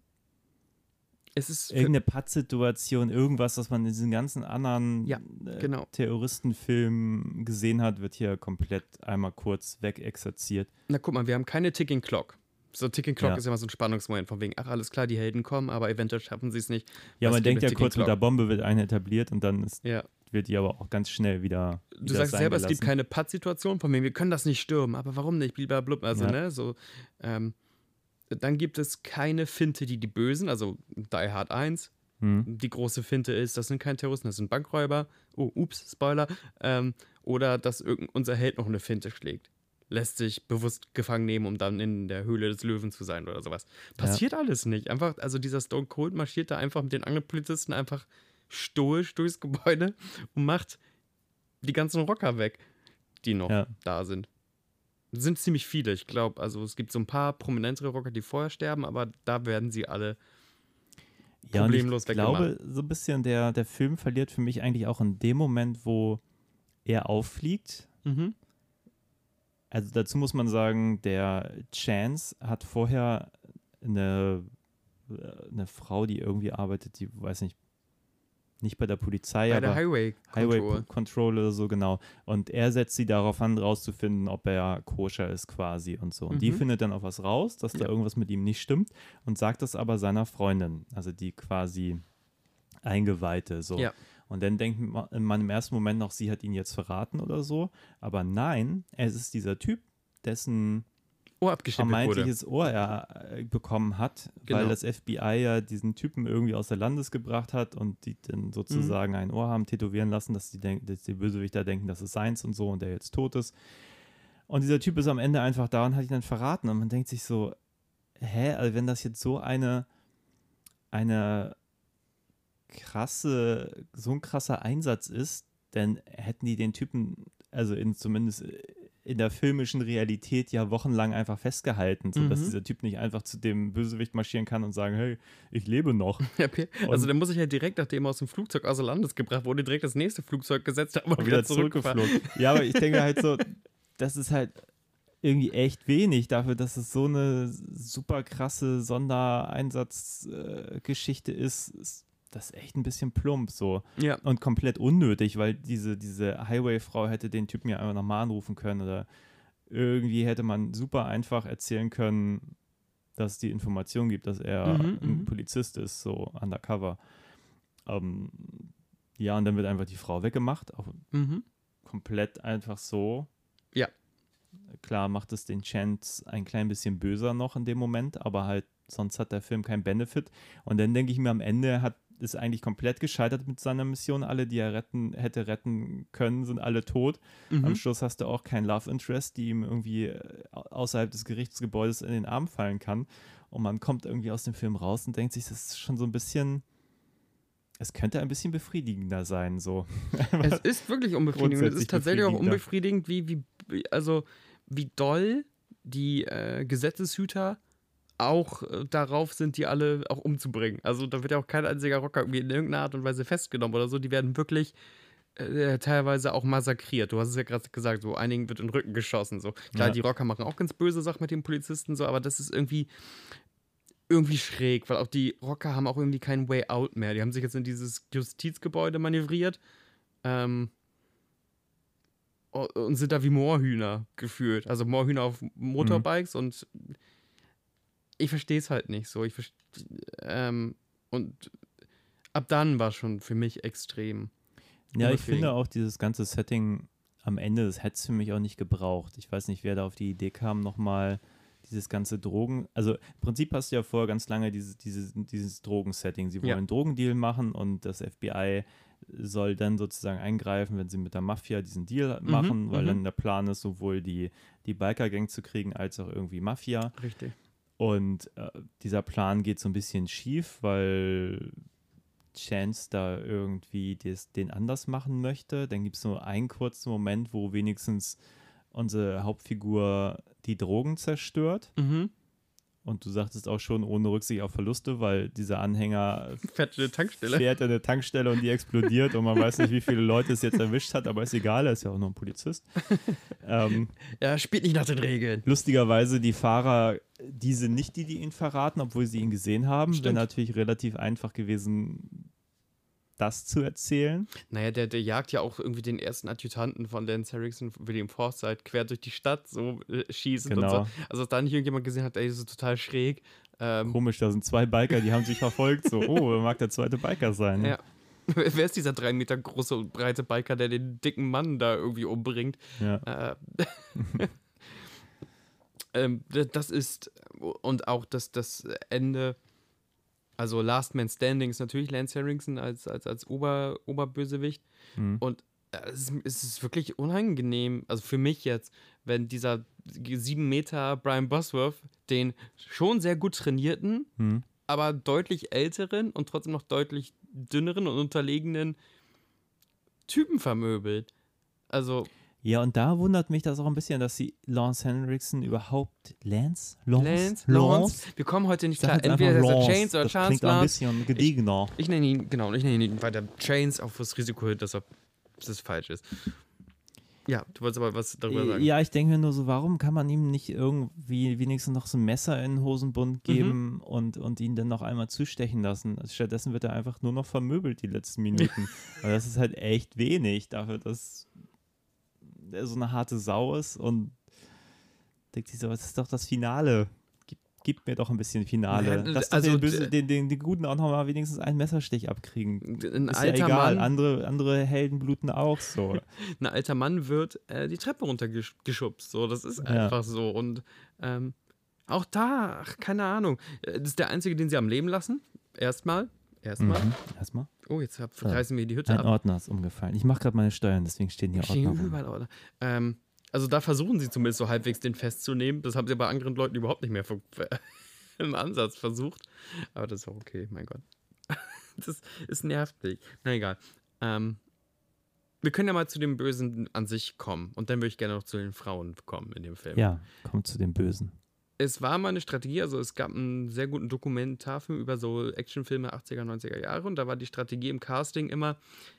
irgendeine Pattsituation, irgendwas, was man in diesen ganzen anderen Terroristenfilmen gesehen hat, wird hier komplett einmal kurz wegexerziert. Na guck mal, wir haben keine Ticking Clock. So Ticking Clock ist ja immer so ein Spannungsmoment von wegen, ach alles klar, die Helden kommen, aber eventuell schaffen sie es nicht. Ja, man denkt ja kurz, mit der Bombe wird eine etabliert und dann wird die aber auch ganz schnell wieder Du sagst selber, es gibt keine Pattsituation von wegen, wir können das nicht stürmen, aber warum nicht, blablabla, also ne, so, dann gibt es keine Finte, die Bösen, also Die Hard 1. Die große Finte ist, das sind keine Terroristen, das sind Bankräuber. Oh, ups, Spoiler. Oder dass unser Held noch eine Finte schlägt. Lässt sich bewusst gefangen nehmen, um dann in der Höhle des Löwen zu sein oder sowas. Passiert alles nicht. Einfach, also dieser Stone Cold marschiert da einfach mit den anderen Polizisten einfach stoisch durchs Gebäude und macht die ganzen Rocker weg, die noch da sind. Es sind ziemlich viele, ich glaube, also es gibt so ein paar prominentere Rocker, die vorher sterben, aber da werden sie alle problemlos weggemacht. Ich glaube, so ein bisschen der Film verliert für mich eigentlich auch in dem Moment, wo er auffliegt. Also dazu muss man sagen, der Chance hat vorher eine Frau, die irgendwie arbeitet, die, weiß nicht bei der Polizei, bei aber der Highway Control oder so, genau. Und er setzt sie darauf an, rauszufinden, ob er koscher ist quasi und so. Und die findet dann auch was raus, dass da irgendwas mit ihm nicht stimmt und sagt das aber seiner Freundin, also die quasi Eingeweihte, so. Ja. Und dann denkt man im ersten Moment noch, sie hat ihn jetzt verraten oder so. Aber nein, es ist dieser Typ, dessen vermeintliches Ohr er bekommen hat, weil das FBI ja diesen Typen irgendwie aus der Landes gebracht hat und die dann sozusagen ein Ohr haben tätowieren lassen, dass die Bösewichter denken, das ist seins und so und der jetzt tot ist. Und dieser Typ ist am Ende einfach da und hat ihn dann verraten. Und man denkt sich so, also wenn das jetzt so ein krasser Einsatz ist, dann hätten die den Typen, also zumindest in der filmischen Realität ja wochenlang einfach festgehalten, sodass dieser Typ nicht einfach zu dem Bösewicht marschieren kann und sagen, hey, ich lebe noch. Also dann muss ich ja direkt, nachdem er aus dem Flugzeug außer Landes gebracht wurde, direkt das nächste Flugzeug gesetzt haben und wieder zurückgeflogen. Ja, aber ich denke halt so, das ist halt irgendwie echt wenig dafür, dass es so eine super krasse Sondereinsatzgeschichte ist das echt ein bisschen plump so. Ja. Und komplett unnötig, weil diese Highway-Frau hätte den Typen ja einfach nochmal anrufen können oder irgendwie hätte man super einfach erzählen können, dass es die Information gibt, dass er ein Polizist ist, so undercover. Ja, und dann wird einfach die Frau weggemacht, auch komplett einfach so. Ja. Klar macht es den Chance ein klein bisschen böser noch in dem Moment, aber halt sonst hat der Film keinen Benefit. Und dann denke ich mir, am Ende ist eigentlich komplett gescheitert mit seiner Mission. Alle, die er hätte retten können, sind alle tot. Am Schluss hast du auch kein Love Interest, die ihm irgendwie außerhalb des Gerichtsgebäudes in den Arm fallen kann. Und man kommt irgendwie aus dem Film raus und denkt sich, das ist schon so ein bisschen, es könnte ein bisschen befriedigender sein. So. Es ist wirklich unbefriedigend. Es ist tatsächlich auch unbefriedigend, wie doll die Gesetzeshüter auch darauf sind, die alle auch umzubringen. Also da wird ja auch kein einziger Rocker irgendwie in irgendeiner Art und Weise festgenommen oder so. Die werden wirklich teilweise auch massakriert. Du hast es ja gerade gesagt, so einigen wird in den Rücken geschossen. So. Klar, die Rocker machen auch ganz böse Sachen mit den Polizisten, so, aber das ist irgendwie schräg, weil auch die Rocker haben auch irgendwie keinen Way out mehr. Die haben sich jetzt in dieses Justizgebäude manövriert und sind da wie Moorhühner gefühlt. Also Moorhühner auf Motorbikes und ich verstehe es halt nicht so. Und Ab dann war schon für mich extrem. Ja, ich unbefriedigend. finde auch dieses ganze Setting am Ende, das hätte es für mich auch nicht gebraucht. Ich weiß nicht, wer da auf die Idee kam, nochmal dieses ganze Drogen, also im Prinzip hast du ja vorher ganz lange dieses Drogensetting. Sie wollen Ja. einen Drogendeal machen und das FBI soll dann sozusagen eingreifen, wenn sie mit der Mafia diesen Deal machen, weil dann der Plan ist, sowohl die Biker-Gang zu kriegen, als auch irgendwie Mafia. Richtig. Und dieser Plan geht so ein bisschen schief, weil Chance da irgendwie den anders machen möchte. Dann gibt es so einen kurzen Moment, wo wenigstens unsere Hauptfigur die Drogen zerstört. Mhm. Und du sagtest auch schon, ohne Rücksicht auf Verluste, weil dieser Anhänger Fährt eine Tankstelle. fährt in eine Tankstelle und die explodiert und man weiß nicht, wie viele Leute es jetzt erwischt hat, aber ist egal, er ist ja auch nur ein Polizist. Er spielt nicht nach den Regeln. Lustigerweise, die Fahrer, die sind nicht die ihn verraten, obwohl sie ihn gesehen haben. Stimmt. Wäre natürlich relativ einfach gewesen, das zu erzählen. Naja, der jagt ja auch irgendwie den ersten Adjutanten von Lance Henriksen, William Forsythe, quer durch die Stadt, so schießend und Genau. so. Also, dass da nicht irgendjemand gesehen hat, ey, das ist total schräg. Komisch, da sind zwei Biker, die haben sich verfolgt. So, oh, wer mag der zweite Biker sein? Ja. Wer ist dieser 3 Meter große und breite Biker, der den dicken Mann da irgendwie umbringt? Ja. Das ist, und auch das Ende, also Last Man Standing ist natürlich Lance Henriksen als Oberbösewicht. Und es ist wirklich unangenehm, also für mich jetzt, wenn dieser 7 Meter Brian Bosworth den schon sehr gut trainierten, aber deutlich älteren und trotzdem noch deutlich dünneren und unterlegenen Typen vermöbelt. Also Ja, und da wundert mich das auch ein bisschen, dass sie Lance Henriksen überhaupt Lance? Lance. Wir kommen heute nicht Ich sag klar. jetzt Entweder einfach ist er Lance. Chains oder Das Chance klingt auch ein Lance. bisschen gediegener. Ich nenne ihn weiter Chains, auf das Risiko, dass das falsch ist. Ja, du wolltest aber was darüber sagen. Ja, ich denke mir nur so, warum kann man ihm nicht irgendwie wenigstens noch so ein Messer in den Hosenbund geben und ihn dann noch einmal zustechen lassen? Also stattdessen wird er einfach nur noch vermöbelt die letzten Minuten. Weil das ist halt echt wenig dafür, dass er so eine harte Sau ist und denkt sich so, das ist doch das Finale. Gib mir doch ein bisschen Finale. Ja, Lass doch also den Guten auch noch mal wenigstens einen Messerstich abkriegen. Ein Ist ja alter egal, Mann, andere Helden bluten auch so. ein alter Mann wird die Treppe runtergeschubst. So, das ist Ja. einfach so. Und auch da, keine Ahnung. Das ist der einzige, den sie am Leben lassen. Erstmal. Erstmal. Oh, jetzt reißen wir die Hütte Ein ab. Ordner ist umgefallen. Ich mache gerade meine Steuern, deswegen stehen hier Stehen Ordner rum. überall Ordner. Also da versuchen sie zumindest so halbwegs den festzunehmen. Das haben sie bei anderen Leuten überhaupt nicht mehr im Ansatz versucht. Aber das ist auch okay, mein Gott. Es nervt mich. Na egal. Wir können ja mal zu dem Bösen an sich kommen. Und dann würde ich gerne noch zu den Frauen kommen in dem Film. Ja, kommt zu dem Bösen. Es war mal eine Strategie, also es gab einen sehr guten Dokumentarfilm über so Actionfilme 80er, 90er Jahre. Und da war die Strategie im Casting immer,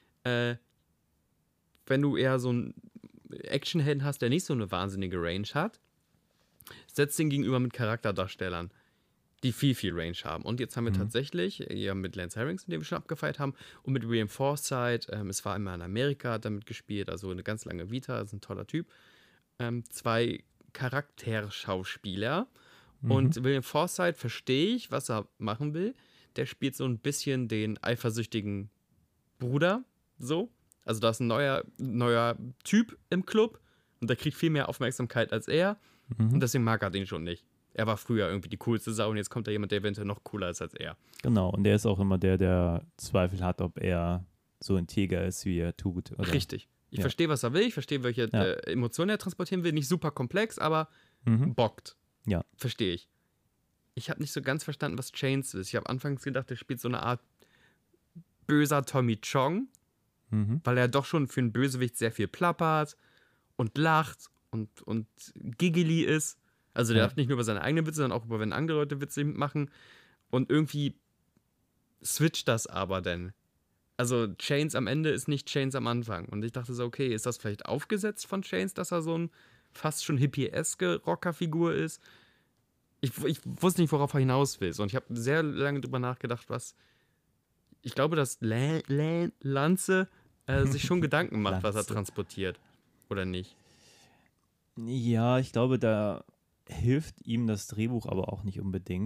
wenn du eher so einen Actionhelden hast, der nicht so eine wahnsinnige Range hat, setzt den gegenüber mit Charakterdarstellern, die viel, viel Range haben. Und jetzt haben wir tatsächlich, ja mit Lance Henriksen, den wir schon abgefeiert haben, und mit William Forsythe, es war einmal in Amerika, hat damit gespielt, also eine ganz lange Vita, ist ein toller Typ, 2 Charakterschauspieler. Und William Forsythe, verstehe ich, was er machen will. Der spielt so ein bisschen den eifersüchtigen Bruder, so. Also da ist ein neuer Typ im Club und der kriegt viel mehr Aufmerksamkeit als er. Und deswegen mag er den schon nicht. Er war früher irgendwie die coolste Sau und jetzt kommt da jemand, der eventuell noch cooler ist als er. Genau, und der ist auch immer der Zweifel hat, ob er so integer ist, wie er tut. Oder? Richtig. Ich Ja. verstehe, was er will. Ich verstehe, welche Emotionen er transportieren will. Nicht super komplex, aber bockt. Ja. Verstehe ich. Ich habe nicht so ganz verstanden, was Chains ist. Ich habe anfangs gedacht, er spielt so eine Art böser Tommy Chong, weil er doch schon für einen Bösewicht sehr viel plappert und lacht und giggly ist. Also der lacht nicht nur über seine eigenen Witze, sondern auch über, wenn andere Leute Witze machen. Und irgendwie switcht das aber denn. Also Chains am Ende ist nicht Chains am Anfang. Und ich dachte so, okay, ist das vielleicht aufgesetzt von Chains, dass er so ein fast schon hippie-eske Rockerfigur ist? Ich wusste nicht, worauf er hinaus will. Und ich habe sehr lange drüber nachgedacht, was... Ich glaube, dass Lanze sich schon Gedanken macht, was er Lanze. transportiert. Oder nicht? Ja, ich glaube, da hilft ihm das Drehbuch aber auch nicht unbedingt,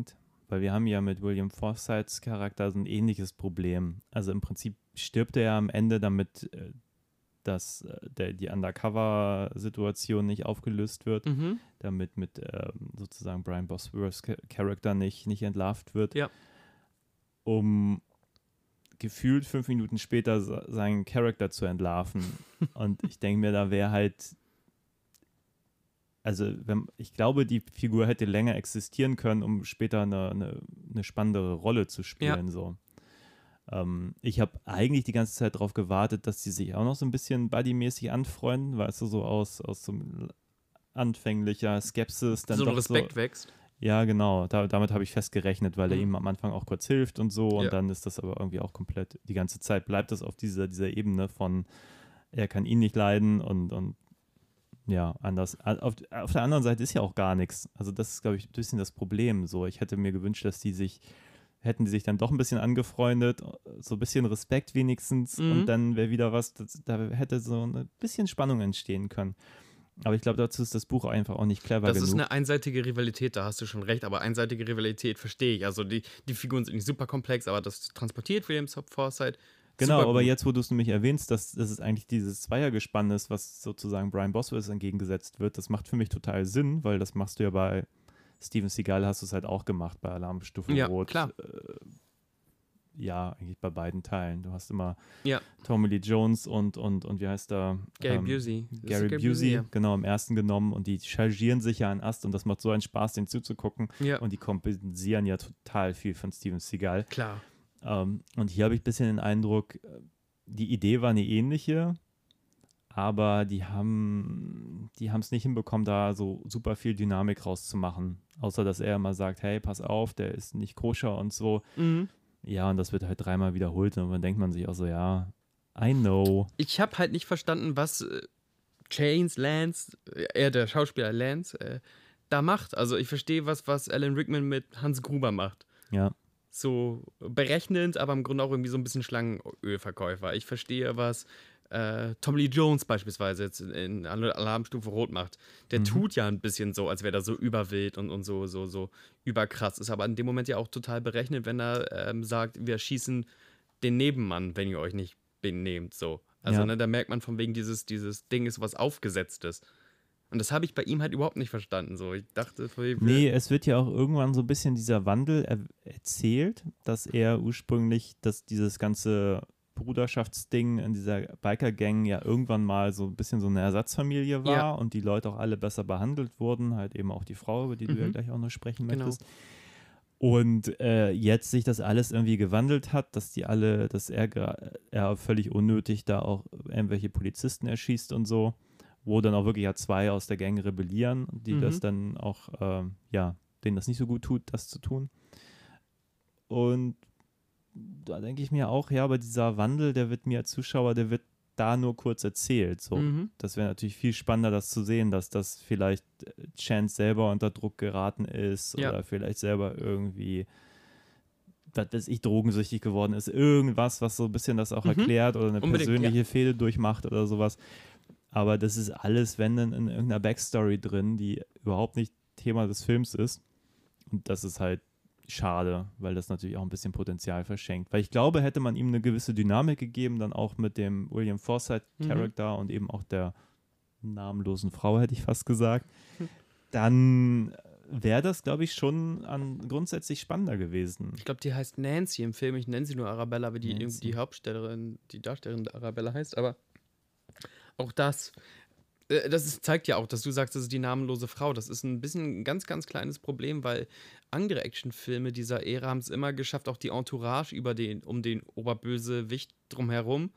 weil wir haben ja mit William Forsythes Charakter so ein ähnliches Problem. Also im Prinzip stirbt er ja am Ende, damit dass die Undercover-Situation nicht aufgelöst wird, damit mit sozusagen Brian Bosworths Charakter nicht entlarvt wird, um gefühlt 5 Minuten später seinen Charakter zu entlarven. Und ich denke mir, da wäre halt, also ich glaube, die Figur hätte länger existieren können, um später eine spannendere Rolle zu spielen. So. Ich habe eigentlich die ganze Zeit darauf gewartet, dass sie sich auch noch so ein bisschen buddymäßig anfreunden, weißt du, so aus so anfänglicher Skepsis. Dann so ein doch Respekt wächst. Ja, genau. Damit habe ich fest gerechnet, weil er ihm am Anfang auch kurz hilft und so. Und dann ist das aber irgendwie auch komplett, die ganze Zeit bleibt das auf dieser Ebene von, er kann ihn nicht leiden und ja, anders. Auf der anderen Seite ist ja auch gar nichts. Also das ist, glaube ich, ein bisschen das Problem. So, ich hätte mir gewünscht, dass hätten die sich dann doch ein bisschen angefreundet, so ein bisschen Respekt wenigstens und dann wäre wieder was, da hätte so ein bisschen Spannung entstehen können. Aber ich glaube, dazu ist das Buch einfach auch nicht clever genug. Das ist eine einseitige Rivalität, da hast du schon recht, aber einseitige Rivalität verstehe ich. Also die Figuren sind nicht super komplex, aber das transportiert William Forsythe. Genau, aber jetzt, wo du es nämlich erwähnst, dass es eigentlich dieses Zweiergespann ist, was sozusagen Brian Bosworth entgegengesetzt wird, das macht für mich total Sinn, weil das machst du ja bei Steven Seagal, hast du es halt auch gemacht, bei Alarmstufe Rot. Klar. Ja, eigentlich bei beiden Teilen. Du hast immer Tommy Lee Jones und wie heißt er? Gary Busey. Gary Busey, genau, im ersten genommen und die chargieren sich ja an Ast und das macht so einen Spaß, denen zuzugucken und die kompensieren ja total viel von Steven Seagal. Klar. Und hier habe ich ein bisschen den Eindruck, die Idee war eine ähnliche, aber die haben es nicht hinbekommen, da so super viel Dynamik rauszumachen. Außer, dass er immer sagt, hey, pass auf, der ist nicht koscher und so. Ja, und das wird halt 3-mal wiederholt und dann denkt man sich auch so, ja, I know. Ich habe halt nicht verstanden, was Lance, der Schauspieler Lance, da macht. Also ich verstehe, was Alan Rickman mit Hans Gruber macht. Ja. So berechnend, aber im Grunde auch irgendwie so ein bisschen Schlangenölverkäufer. Ich verstehe, was Tom Lee Jones beispielsweise jetzt in Alarmstufe Rot macht. Der tut ja ein bisschen so, als wäre er so überwild und so überkrass. Ist aber in dem Moment ja auch total berechnet, wenn er sagt, wir schießen den Nebenmann, wenn ihr euch nicht benehmt. So. Also da merkt man von wegen dieses Ding ist was Aufgesetztes. Und das habe ich bei ihm halt überhaupt nicht verstanden. So. Ich dachte, nee, es wird ja auch irgendwann so ein bisschen dieser Wandel erzählt, dass er ursprünglich, dass dieses ganze Bruderschaftsding in dieser Biker-Gang ja irgendwann mal so ein bisschen so eine Ersatzfamilie war und die Leute auch alle besser behandelt wurden, halt eben auch die Frau, über die du ja gleich auch noch sprechen möchtest. Und jetzt sich das alles irgendwie gewandelt hat, dass er völlig unnötig da auch irgendwelche Polizisten erschießt und so, wo dann auch wirklich 2 aus der Gang rebellieren, die das dann auch, denen das nicht so gut tut, das zu tun. Und da denke ich mir auch, ja, aber dieser Wandel, der wird mir als Zuschauer, der wird da nur kurz erzählt. So. Das wäre natürlich viel spannender, das zu sehen, dass das vielleicht Chance selber unter Druck geraten ist oder vielleicht selber irgendwie, was weiß ich, drogensüchtig geworden ist. Irgendwas, was so ein bisschen das auch erklärt oder eine persönliche Fehde durchmacht oder sowas. Aber das ist alles, wenn dann in irgendeiner Backstory drin, die überhaupt nicht Thema des Films ist. Und das ist halt schade, weil das natürlich auch ein bisschen Potenzial verschenkt. Weil ich glaube, hätte man ihm eine gewisse Dynamik gegeben, dann auch mit dem William Forsythe-Charakter und eben auch der namenlosen Frau, hätte ich fast gesagt, dann wäre das, glaube ich, schon grundsätzlich spannender gewesen. Ich glaube, die heißt Nancy im Film. Ich nenne sie nur Arabella, wie die Hauptdarstellerin der Arabella heißt. Aber auch das zeigt ja auch, dass du sagst, das ist die namenlose Frau. Das ist ein bisschen ein ganz, ganz kleines Problem, weil andere Actionfilme dieser Ära haben es immer geschafft, auch die Entourage um den Oberbösewicht drumherum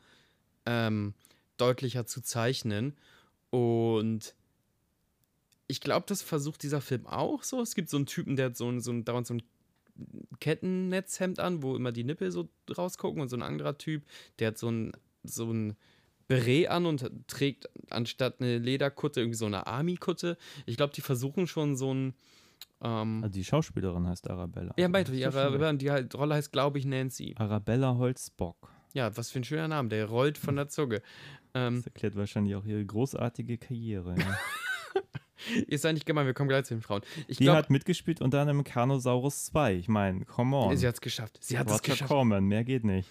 deutlicher zu zeichnen. Und ich glaube, das versucht dieser Film auch so. Es gibt so einen Typen, der hat dauernd so ein Kettennetzhemd an, wo immer die Nippel so rausgucken, und so ein anderer Typ, der hat so ein Beret an und trägt anstatt eine Lederkutte irgendwie so eine Army-Kutte. Ich glaube, die versuchen schon so ein also die Schauspielerin heißt Arabella. Ja, beide. Die Rolle heißt, glaube ich, Nancy. Arabella Holzbock. Ja, was für ein schöner Name. Der rollt von der Zunge. Das erklärt wahrscheinlich auch ihre großartige Karriere. Ja. Ihr seid nicht gemein, wir kommen gleich zu den Frauen. Die hat mitgespielt unter anderem Carnosaurus 2. Ich meine, come on. Sie hat es geschafft. Sie hat es Roger geschafft. Corman, mehr geht nicht.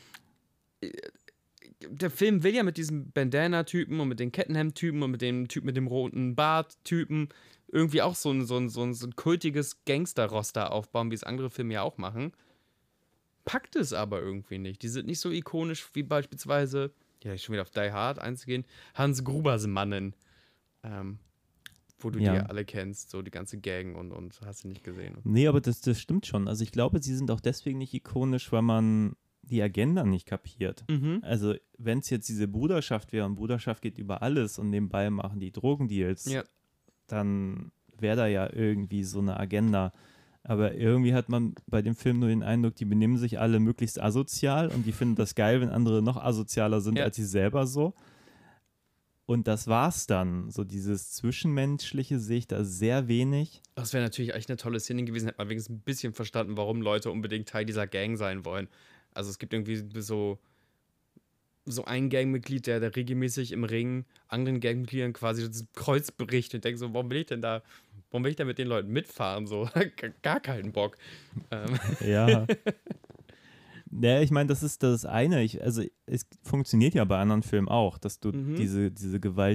Der Film will ja mit diesem Bandana-Typen und mit den Kettenhemd-Typen und mit dem Typen mit dem roten Bart-Typen irgendwie auch so ein kultiges Gangster-Roster aufbauen, wie es andere Filme ja auch machen. Packt es aber irgendwie nicht. Die sind nicht so ikonisch wie beispielsweise, ja, ich schon wieder auf Die Hard einzugehen, Hans Grubersmannen. Wo du die ja alle kennst, so die ganze Gang und hast du nicht gesehen. Nee, aber das stimmt schon. Also ich glaube, sie sind auch deswegen nicht ikonisch, weil man die Agenda nicht kapiert. Also wenn es jetzt diese Bruderschaft wäre und Bruderschaft geht über alles und nebenbei machen die Drogendeals, dann wäre da ja irgendwie so eine Agenda. Aber irgendwie hat man bei dem Film nur den Eindruck, die benehmen sich alle möglichst asozial und die finden das geil, wenn andere noch asozialer sind als sie selber so. Und das war's dann. So dieses Zwischenmenschliche sehe ich da sehr wenig. Das wäre natürlich echt eine tolle Szene gewesen, hätte man wenigstens ein bisschen verstanden, warum Leute unbedingt Teil dieser Gang sein wollen. Also es gibt irgendwie so ein Gangmitglied, der regelmäßig im Ring anderen Gangmitgliedern quasi das Kreuz bricht und denkt so, warum will ich denn mit den Leuten mitfahren? So, gar keinen Bock. Ja. Ja, ich meine, das ist das eine. Es funktioniert ja bei anderen Filmen auch, dass du dieses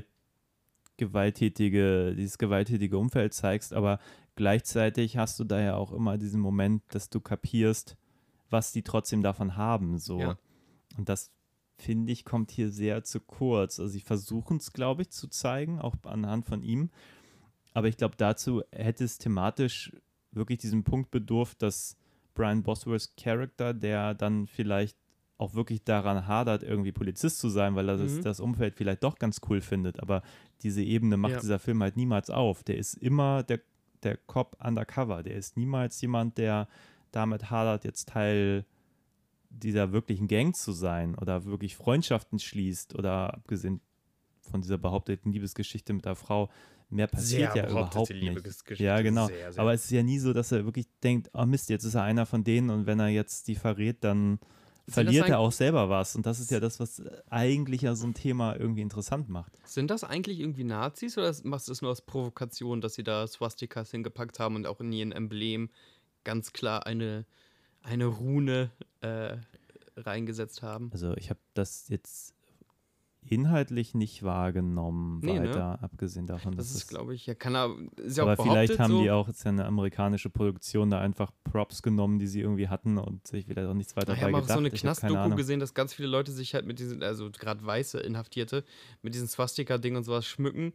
gewalttätige Umfeld zeigst, aber gleichzeitig hast du da ja auch immer diesen Moment, dass du kapierst, was die trotzdem davon haben. So. Ja. Und das, finde ich, kommt hier sehr zu kurz. Also sie versuchen es, glaube ich, zu zeigen, auch anhand von ihm. Aber ich glaube, dazu hätte es thematisch wirklich diesen Punkt bedurft, dass Brian Bosworths Charakter, der dann vielleicht auch wirklich daran hadert, irgendwie Polizist zu sein, weil er das Umfeld vielleicht doch ganz cool findet. Aber diese Ebene macht dieser Film halt niemals auf. Der ist immer der Cop undercover. Der ist niemals jemand, der damit hadert, jetzt Teil dieser wirklichen Gang zu sein oder wirklich Freundschaften schließt oder abgesehen von dieser behaupteten Liebesgeschichte mit der Frau, mehr passiert ja überhaupt nicht. Ja, genau. Sehr, sehr. Aber es ist ja nie so, dass er wirklich denkt, oh Mist, jetzt ist er einer von denen und wenn er jetzt die verrät, dann verliert er auch selber was. Und das ist ja das, was eigentlich ja so ein Thema irgendwie interessant macht. Sind das eigentlich irgendwie Nazis oder machst du das nur aus Provokation, dass sie da Swastikas hingepackt haben und auch in ihren Emblem ganz klar eine Rune reingesetzt haben? Also ich habe das jetzt inhaltlich nicht wahrgenommen, weiter, abgesehen davon, das dass ist, glaube ich, ist ja aber auch vielleicht haben so. die auch, jetzt ja eine amerikanische Produktion, da einfach Props genommen, die sie irgendwie hatten und sich vielleicht auch nichts weiter dabei gedacht. Ich habe auch so eine Knastdoku gesehen, dass ganz viele Leute sich halt mit diesen, also gerade weiße Inhaftierte, mit diesen Swastika-Ding und sowas schmücken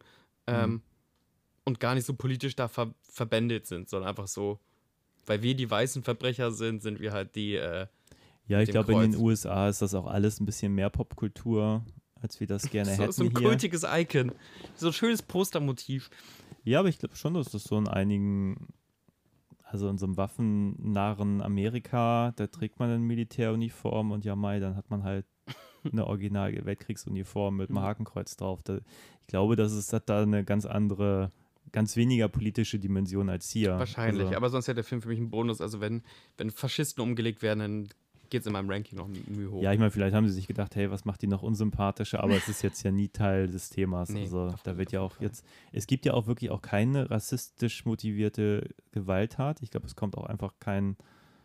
und gar nicht so politisch da verbändelt sind, sondern einfach so, weil wir die weißen Verbrecher sind wir halt die ja, ich glaube, in den USA ist das auch alles ein bisschen mehr Popkultur, als wir das gerne hätten. So ein kultiges Icon. So ein schönes Postermotiv. Ja, aber ich glaube schon, dass das so in einigen, also in so einem waffennarren Amerika, da trägt man eine Militäruniform und ja, dann hat man halt eine original Weltkriegsuniform mit einem Hakenkreuz drauf. Ich glaube, hat da eine ganz andere, ganz weniger politische Dimension als hier. Wahrscheinlich, also, aber sonst hätte der Film für mich einen Bonus. Also wenn Faschisten umgelegt werden, dann geht es in meinem Ranking noch Mühe hoch. Ja, ich meine, vielleicht haben sie sich gedacht, hey, was macht die noch unsympathischer, aber es ist jetzt ja nie Teil des Themas. Nee, also da wird ja auch jetzt, es gibt ja auch wirklich auch keine rassistisch motivierte Gewalttat. Ich glaube, es kommt auch einfach kein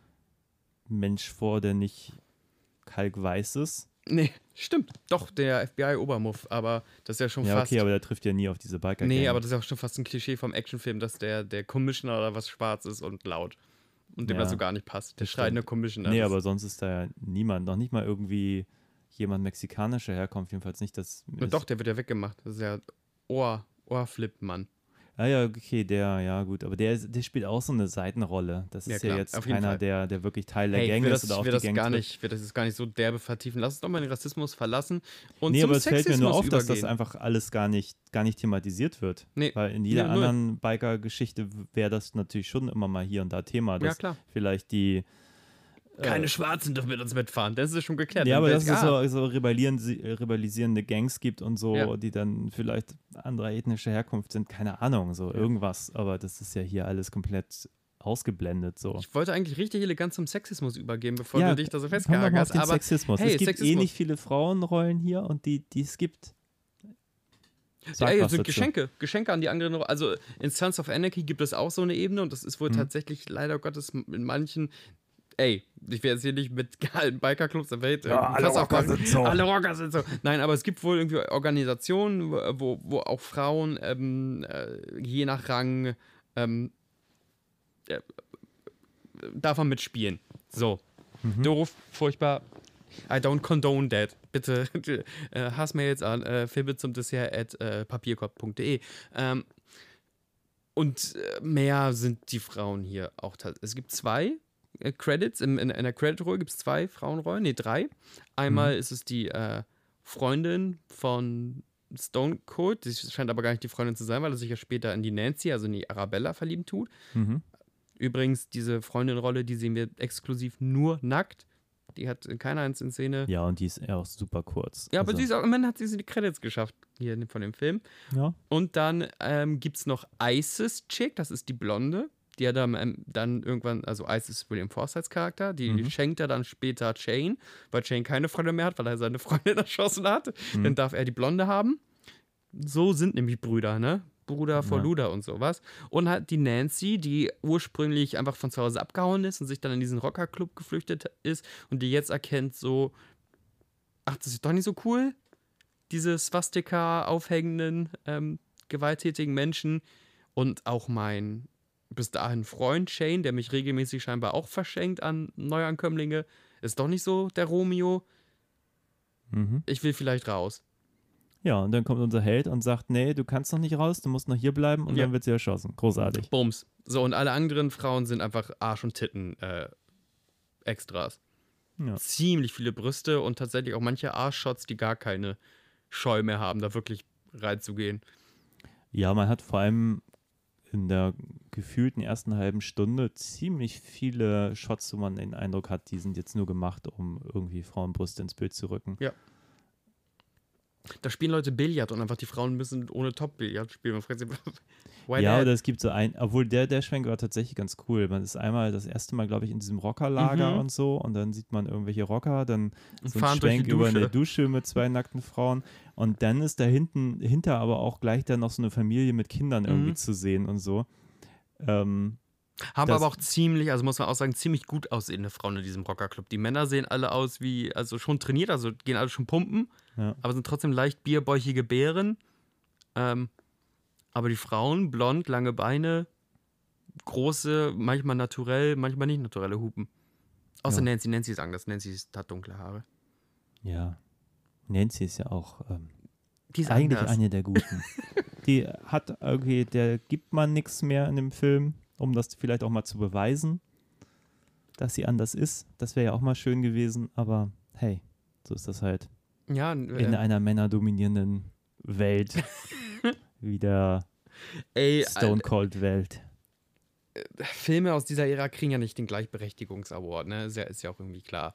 Mensch vor, der nicht kalkweiß ist. Nee, stimmt. Doch, der FBI-Obermuff, aber das ist ja schon fast... Ja, okay, aber der trifft ja nie auf diese Biker. Nee, aber das ist ja auch schon fast ein Klischee vom Actionfilm, dass der Commissioner oder was schwarz ist und laut. Und dem das so gar nicht passt. Der schreiende Commissioner. Nee, aber sonst ist da ja niemand, noch nicht mal irgendwie jemand mexikanischer herkommt, jedenfalls nicht, dass... Doch, der wird ja weggemacht. Das ist ja Ohrflip-Mann. Ah ja, okay, ja gut, aber der spielt auch so eine Seitenrolle. Das ist ja jetzt keiner, der wirklich Teil der Gang ist oder auch die Gang Ich will das jetzt gar nicht so derbe vertiefen. Lass uns doch mal den Rassismus verlassen und nee, zum aber es fällt mir nur auf, übergehen. dass das einfach alles gar nicht thematisiert wird. Nee. Weil in jeder anderen Biker-Geschichte wäre das natürlich schon immer mal hier und da Thema. Dass vielleicht die keine Schwarzen dürfen mit uns mitfahren, das ist schon geklärt. Ja, aber dass es so rivalisierende Gangs gibt und so, die dann vielleicht anderer ethnischer Herkunft sind, keine Ahnung, so irgendwas. Aber das ist ja hier alles komplett ausgeblendet. So. Ich wollte eigentlich richtig elegant zum Sexismus übergeben, bevor du dich da so festgehalten hast. Aber Sexismus. Es gibt eh nicht viele Frauenrollen hier und die es gibt. Sag Ey, was also dazu. Geschenke an die anderen. Also in Sons of Anarchy gibt es auch so eine Ebene und das ist wohl tatsächlich leider Gottes in manchen. Ey, ich werde jetzt hier nicht mit allen Bikerclubs der Welt alle Rocker sind so. Alle Rocker sind so. Nein, aber es gibt wohl irgendwie Organisationen, wo auch Frauen je nach Rang darf man mitspielen. So. Doof, furchtbar. I don't condone that. Bitte Hassmails an Filme zum Dessert at papierkorb.de. Und mehr sind die Frauen hier auch tatsächlich. Es gibt 2 Credits. In der Credit-Rolle gibt es 2 Frauenrollen. Nee, 3. Einmal ist es die Freundin von Stone Cold. Die scheint aber gar nicht die Freundin zu sein, weil er sich ja später in die Nancy, also in die Arabella, verlieben tut. Übrigens, diese Freundin-Rolle, die sehen wir exklusiv nur nackt. Die hat keine einzelne Szene. Ja, und die ist ja auch super kurz. Ja, aber sie ist auch, immerhin hat sie die Credits geschafft hier von dem Film. Ja. Und dann gibt es noch Isis Chick, das ist die Blonde. Die hat dann irgendwann, also Isis ist William Forsythes Charakter, die schenkt er dann später Shane, weil Shane keine Freunde mehr hat, weil er seine Freundin erschossen hat. Dann darf er die Blonde haben. So sind nämlich Brüder, ne? Bruder vor Luder und sowas. Und halt die Nancy, die ursprünglich einfach von zu Hause abgehauen ist und sich dann in diesen Rockerclub geflüchtet ist und die jetzt erkennt so, ach, das ist doch nicht so cool, diese Swastika aufhängenden, gewalttätigen Menschen. Und auch mein bis dahin Freund Shane, der mich regelmäßig scheinbar auch verschenkt an Neuankömmlinge, ist doch nicht so der Romeo. Ich will vielleicht raus. Ja, und dann kommt unser Held und sagt, nee, du kannst noch nicht raus, du musst noch hier bleiben und dann wird sie erschossen. Großartig. Bums. So, und alle anderen Frauen sind einfach Arsch- und Titten-Extras. Ja. Ziemlich viele Brüste und tatsächlich auch manche Arschshots, die gar keine Scheu mehr haben, da wirklich reinzugehen. Ja, man hat vor allem in der gefühlten ersten halben Stunde ziemlich viele Shots, wo man den Eindruck hat, die sind jetzt nur gemacht, um irgendwie Frauenbrüste ins Bild zu rücken. Ja. Da spielen Leute Billard und einfach die Frauen müssen ohne Top-Billard spielen. Man fragt sich, ja, oder es gibt so obwohl der Schwenk war tatsächlich ganz cool. Man ist einmal das erste Mal, glaube ich, in diesem Rockerlager und so und dann sieht man irgendwelche Rocker, dann so ein Schwenk über eine Dusche mit 2 nackten Frauen und dann ist da hinter aber auch gleich dann noch so eine Familie mit Kindern irgendwie zu sehen und so. Haben aber auch ziemlich, also muss man auch sagen, ziemlich gut aussehende Frauen in diesem Rockerclub. Die Männer sehen alle aus wie, also schon trainiert, also gehen alle schon pumpen, aber sind trotzdem leicht bierbäuchige Bären. Aber die Frauen, blond, lange Beine, große, manchmal naturell, manchmal nicht naturelle Hupen. Außer Nancy. Nancy ist anders. Nancy hat dunkle Haare. Ja. Nancy ist ja auch die ist eigentlich anders. eine der Guten. Die hat irgendwie, der gibt man nichts mehr in dem Film, um das vielleicht auch mal zu beweisen, dass sie anders ist. Das wäre ja auch mal schön gewesen, aber hey, so ist das halt. Ja, in einer männerdominierenden Welt. Wie der Stone Cold Welt. Filme aus dieser Ära kriegen ja nicht den Gleichberechtigungs-Award, ne? Ist ja auch irgendwie klar.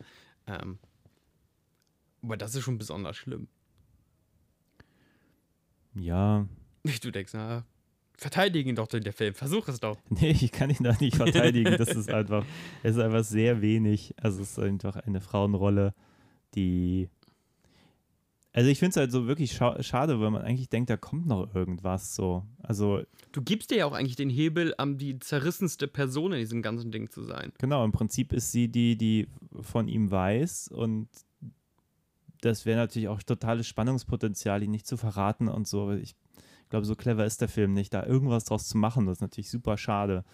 Aber das ist schon besonders schlimm. Ja. Du denkst, verteidigen ihn doch der Film, versuch es doch. Nee, ich kann ihn da nicht verteidigen. Es ist einfach sehr wenig. Also es ist einfach eine Frauenrolle, die. Also ich finde es halt so wirklich schade, weil man eigentlich denkt, da kommt noch irgendwas so. Also du gibst dir ja auch eigentlich den Hebel, die zerrissenste Person in diesem ganzen Ding zu sein. Genau, im Prinzip ist sie die von ihm weiß und das wäre natürlich auch totales Spannungspotenzial, ihn nicht zu verraten und so. Ich glaube, so clever ist der Film nicht, da irgendwas draus zu machen. Das ist natürlich super schade.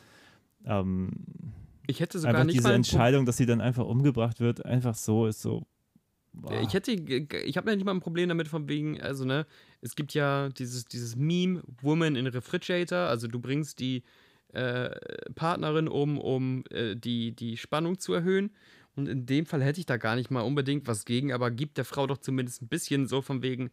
Ich hätte sogar einfach nicht diese Entscheidung, dass sie dann einfach umgebracht wird, einfach so ist so. Boah. Ich habe ja nicht mal ein Problem damit von wegen, also ne, es gibt ja dieses Meme Woman in Refrigerator, also du bringst die Partnerin um die Spannung zu erhöhen und in dem Fall hätte ich da gar nicht mal unbedingt was gegen, aber gibt der Frau doch zumindest ein bisschen so von wegen,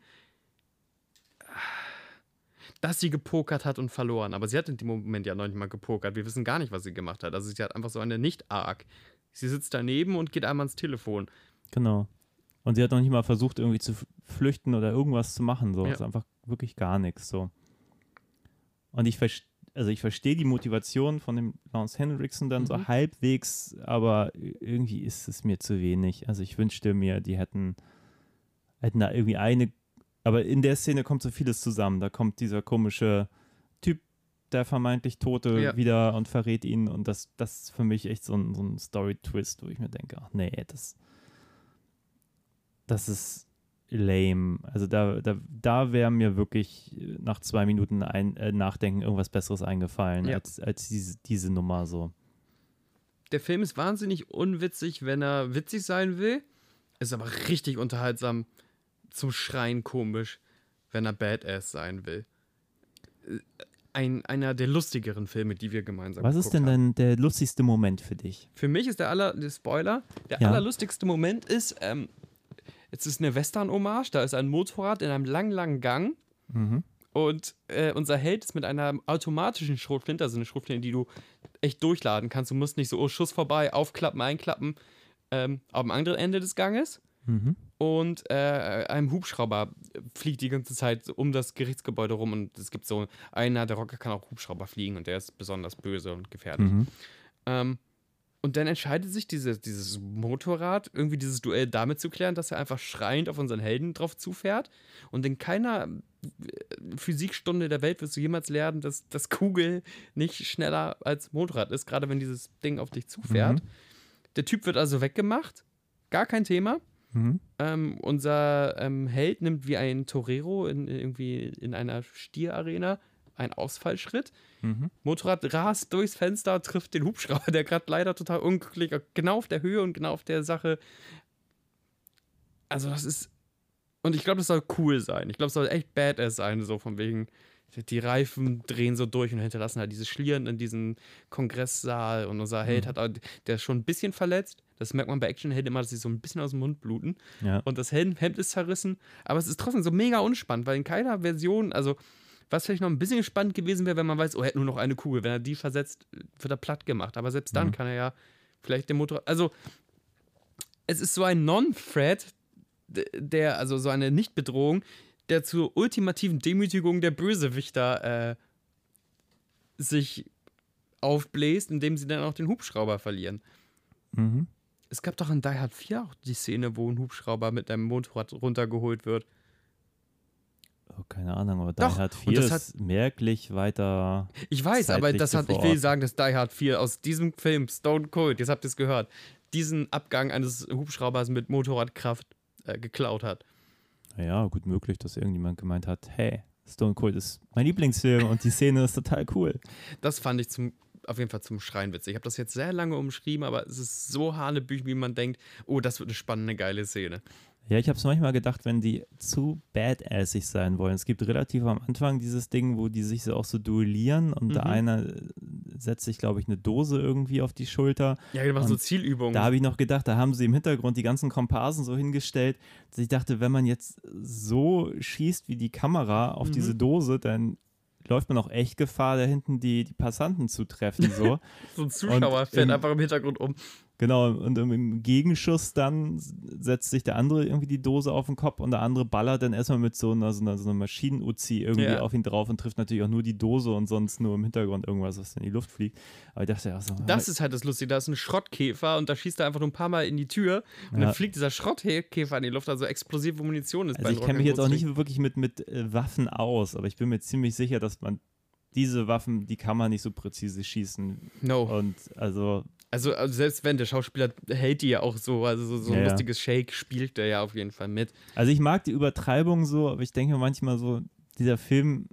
dass sie gepokert hat und verloren, aber sie hat in dem Moment ja noch nicht mal gepokert, wir wissen gar nicht, was sie gemacht hat, also sie hat einfach so eine Nicht-Arc, sie sitzt daneben und geht einmal ans Telefon. Genau. Und sie hat noch nicht mal versucht, irgendwie zu flüchten oder irgendwas zu machen. So. Ja. Das ist einfach wirklich gar nichts. So. Und ich verstehe die Motivation von dem Lance Henriksen dann so halbwegs, aber irgendwie ist es mir zu wenig. Also ich wünschte mir, die hätten da irgendwie eine Aber in der Szene kommt so vieles zusammen. Da kommt dieser komische Typ, der vermeintlich Tote wieder und verrät ihn. Und das ist für mich echt so ein Story-Twist, wo ich mir denke, ach nee, das ist lame. Also da wäre mir wirklich nach 2 Minuten Nachdenken irgendwas Besseres eingefallen als diese Nummer so. Der Film ist wahnsinnig unwitzig, wenn er witzig sein will. Ist aber richtig unterhaltsam, zum Schreien komisch, wenn er Badass sein will. Einer der lustigeren Filme, die wir gemeinsam Was ist denn dann der lustigste Moment für dich? Für mich ist der allerlustigste Moment ist, es ist eine Western-Hommage, da ist ein Motorrad in einem langen Gang und unser Held ist mit einer automatischen Schrotflinte, also eine Schrotflinte, die du echt durchladen kannst. Du musst nicht so, Schuss vorbei, aufklappen, einklappen, am anderen Ende des Ganges. Und ein Hubschrauber fliegt die ganze Zeit um das Gerichtsgebäude rum und es gibt so einer, der Rocker kann auch Hubschrauber fliegen und der ist besonders böse und gefährlich. Und dann entscheidet sich dieses Motorrad, irgendwie dieses Duell damit zu klären, dass er einfach schreiend auf unseren Helden drauf zufährt. Und in keiner Physikstunde der Welt wirst du jemals lernen, dass das Kugel nicht schneller als Motorrad ist, gerade wenn dieses Ding auf dich zufährt. Der Typ wird also weggemacht, gar kein Thema. Unser Held nimmt wie ein Torero in einer Stierarena einen Ausfallschritt. Motorrad rast durchs Fenster, trifft den Hubschrauber, der gerade leider total unglücklich, genau auf der Höhe und genau auf der Sache. Also das ist, und ich glaube, das soll cool sein. Ich glaube, es soll echt badass sein, so von wegen, die Reifen drehen so durch und hinterlassen halt diese Schlieren in diesem Kongresssaal und unser Held der ist schon ein bisschen verletzt. Das merkt man bei Actionhelden immer, dass sie so ein bisschen aus dem Mund bluten. Ja. Und das Hemd ist zerrissen. Aber es ist trotzdem so mega unspannend, weil in keiner Version, also was vielleicht noch ein bisschen spannend gewesen wäre, wenn man weiß, er hat nur noch eine Kugel. Wenn er die versetzt, wird er platt gemacht. Aber selbst dann kann er ja vielleicht den Motor. Also, es ist so ein Non-Threat, also so eine Nicht-Bedrohung, der zur ultimativen Demütigung der Bösewichter sich aufbläst, indem sie dann auch den Hubschrauber verlieren. Es gab doch in Die Hard 4 auch die Szene, wo ein Hubschrauber mit einem Motorrad runtergeholt wird. Oh, keine Ahnung, aber Die Hard 4 ist merklich weiter. Ich weiß, aber ich will sagen, dass Die Hard 4 aus diesem Film Stone Cold, jetzt habt ihr es gehört, diesen Abgang eines Hubschraubers mit Motorradkraft geklaut hat. Ja, gut möglich, dass irgendjemand gemeint hat, hey, Stone Cold ist mein Lieblingsfilm und die Szene ist total cool. Das fand ich auf jeden Fall zum Schreien witzig. Ich habe das jetzt sehr lange umschrieben, aber es ist so hanebüchen, wie man denkt, oh, das wird eine spannende, geile Szene. Ja, ich habe es manchmal gedacht, wenn die zu badassig sein wollen. Es gibt relativ am Anfang dieses Ding, wo die sich so auch so duellieren und der eine setzt sich, glaube ich, eine Dose irgendwie auf die Schulter. Ja, die machen so Zielübungen. Da habe ich noch gedacht, da haben sie im Hintergrund die ganzen Komparsen so hingestellt, dass ich dachte, wenn man jetzt so schießt wie die Kamera auf diese Dose, dann läuft man auch echt Gefahr, da hinten die Passanten zu treffen. So, so ein Zuschauer fährt einfach im Hintergrund um. Genau, und im Gegenschuss dann setzt sich der andere irgendwie die Dose auf den Kopf und der andere ballert dann erstmal mit so einer Maschinen-Uzi irgendwie auf ihn drauf und trifft natürlich auch nur die Dose und sonst nur im Hintergrund irgendwas, was in die Luft fliegt. Aber ich dachte ja so. Das ist halt das Lustige, da ist ein Schrottkäfer und da schießt er einfach nur ein paar Mal in die Tür und dann fliegt dieser Schrottkäfer in die Luft, also explosive Munition ist also ich kenne mich jetzt auch nicht wirklich mit Waffen aus, aber ich bin mir ziemlich sicher, dass man diese Waffen, die kann man nicht so präzise schießen. No. Und also selbst wenn, der Schauspieler hält die ja auch so, also so ein lustiges Shake spielt der ja auf jeden Fall mit. Also ich mag die Übertreibung so, aber ich denke mir manchmal so, dieser Film,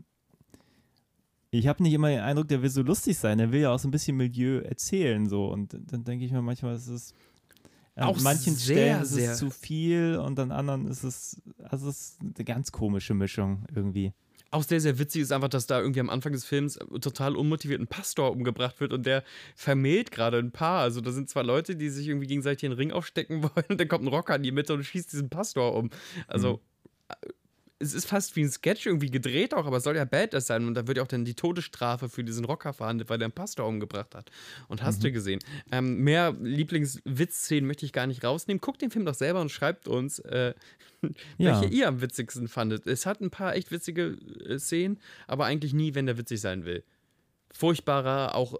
ich habe nicht immer den Eindruck, der will so lustig sein, der will ja auch so ein bisschen Milieu erzählen so und dann denke ich mir manchmal, es ist an manchen Stellen ist es zu viel und an anderen ist es eine ganz komische Mischung irgendwie. Auch sehr, sehr witzig ist einfach, dass da irgendwie am Anfang des Films total unmotiviert ein Pastor umgebracht wird und der vermählt gerade ein Paar. Also da sind 2 Leute, die sich irgendwie gegenseitig den Ring aufstecken wollen und dann kommt ein Rocker in die Mitte und schießt diesen Pastor um. Also es ist fast wie ein Sketch irgendwie gedreht auch, aber es soll ja badass sein und da wird ja auch dann die Todesstrafe für diesen Rocker verhandelt, weil der einen Pastor umgebracht hat. Und hast du gesehen. Mehr Lieblingswitzszenen möchte ich gar nicht rausnehmen. Guckt den Film doch selber und schreibt uns, welche ihr am witzigsten fandet. Es hat ein paar echt witzige Szenen, aber eigentlich nie, wenn der witzig sein will. Furchtbarer, auch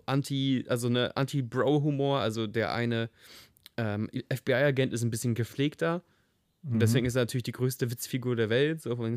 Anti-Bro-Humor, also der eine FBI-Agent ist ein bisschen gepflegter Und deswegen ist er natürlich die größte Witzfigur der Welt. So von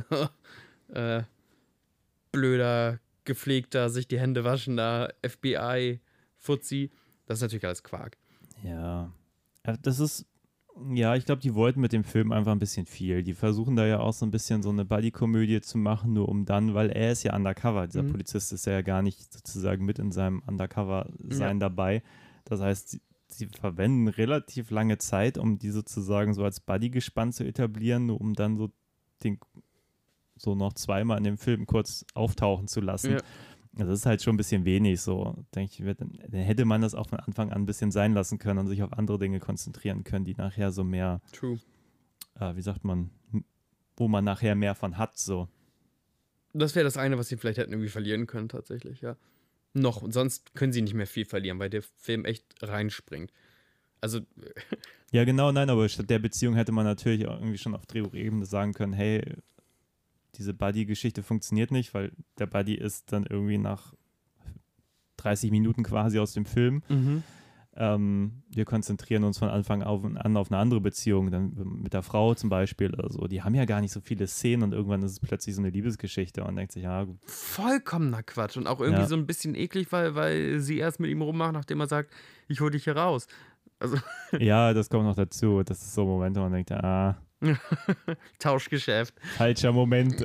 blöder, gepflegter, sich die Hände waschender FBI-Fuzzi. Das ist natürlich alles Quark. Ja. Das ist, ja, ich glaube, die wollten mit dem Film einfach ein bisschen viel. Die versuchen da ja auch so ein bisschen so eine Buddy-Komödie zu machen, nur um dann, weil er ist ja undercover. Dieser Polizist ist ja gar nicht sozusagen mit in seinem Undercover-Sein dabei. Das heißt, sie verwenden relativ lange Zeit, um die sozusagen so als Buddy-Gespann zu etablieren, nur um dann so noch zweimal in dem Film kurz auftauchen zu lassen. Ja. Das ist halt schon ein bisschen wenig so. Denke ich, dann hätte man das auch von Anfang an ein bisschen sein lassen können und sich auf andere Dinge konzentrieren können, die nachher so mehr, wie sagt man, wo man nachher mehr von hat, so. Das wäre das eine, was sie vielleicht hätten irgendwie verlieren können, tatsächlich, ja. Noch. Und sonst können sie nicht mehr viel verlieren, weil der Film echt reinspringt. Also. Ja, genau, nein, aber statt der Beziehung hätte man natürlich auch irgendwie schon auf Drehbuchebene sagen können, hey, diese Buddy-Geschichte funktioniert nicht, weil der Buddy ist dann irgendwie nach 30 Minuten quasi aus dem Film. Wir konzentrieren uns von Anfang an auf eine andere Beziehung, dann mit der Frau zum Beispiel oder so. Die haben ja gar nicht so viele Szenen und irgendwann ist es plötzlich so eine Liebesgeschichte und man denkt sich, ja, gut. Vollkommener Quatsch und auch irgendwie so ein bisschen eklig, weil sie erst mit ihm rummacht, nachdem er sagt, ich hol dich hier raus. Also ja, das kommt noch dazu. Das ist so ein Moment, wo man denkt, Tauschgeschäft. Falscher Moment.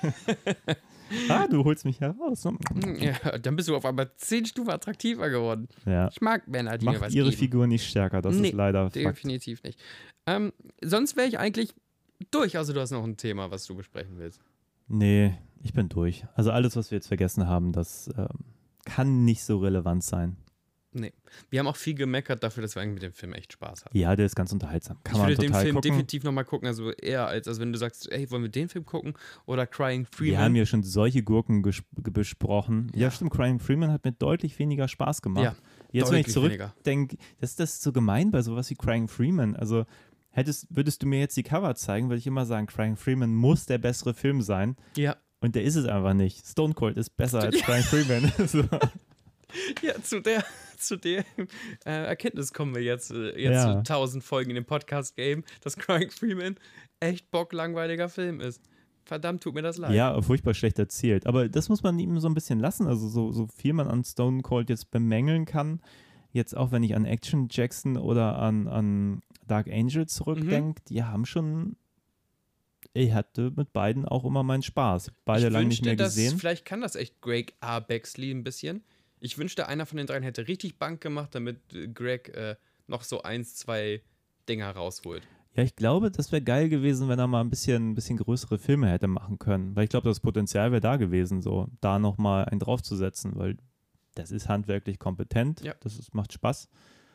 Du holst mich heraus. Ja, dann bist du auf einmal 10 Stufen attraktiver geworden. Ja. Ich mag Männer, die Macht mir was ihre geben. Figur nicht stärker, das ist leider definitiv Fakt. nicht. Sonst wäre ich eigentlich durch. Also du hast noch ein Thema, was du besprechen willst. Nee, ich bin durch. Also alles, was wir jetzt vergessen haben, das kann nicht so relevant sein. Nee. Wir haben auch viel gemeckert dafür, dass wir eigentlich mit dem Film echt Spaß haben. Ja, der ist ganz unterhaltsam. Ich würde den Film definitiv nochmal gucken, also eher als wenn du sagst, hey, wollen wir den Film gucken oder Crying Freeman? Wir haben ja schon solche Gurken besprochen. Ja, stimmt, Crying Freeman hat mir deutlich weniger Spaß gemacht. Ja, jetzt, wenn ich zurückdenke, das ist so gemein bei sowas wie Crying Freeman. Also würdest du mir jetzt die Cover zeigen, würde ich immer sagen, Crying Freeman muss der bessere Film sein. Ja. Und der ist es einfach nicht. Stone Cold ist besser als Crying Freeman. So. Ja, zu der Erkenntnis kommen wir jetzt zu 1000 Folgen in dem Podcast-Game, dass Crying Freeman echt bocklangweiliger Film ist. Verdammt, tut mir das leid. Ja, furchtbar schlecht erzählt. Aber das muss man ihm so ein bisschen lassen. Also so viel man an Stone Cold jetzt bemängeln kann, jetzt auch wenn ich an Action Jackson oder an Dark Angel zurückdenke, die haben schon... Ich hatte mit beiden auch immer meinen Spaß. Beide lange nicht mehr gesehen. Vielleicht kann das echt Greg A. Bexley ein bisschen. Ich wünschte, einer von den dreien hätte richtig Bank gemacht, damit Greg noch so 1, 2 Dinger rausholt. Ja, ich glaube, das wäre geil gewesen, wenn er mal ein bisschen größere Filme hätte machen können. Weil ich glaube, das Potenzial wäre da gewesen, so da nochmal einen draufzusetzen, weil das ist handwerklich kompetent. Ja. Macht Spaß.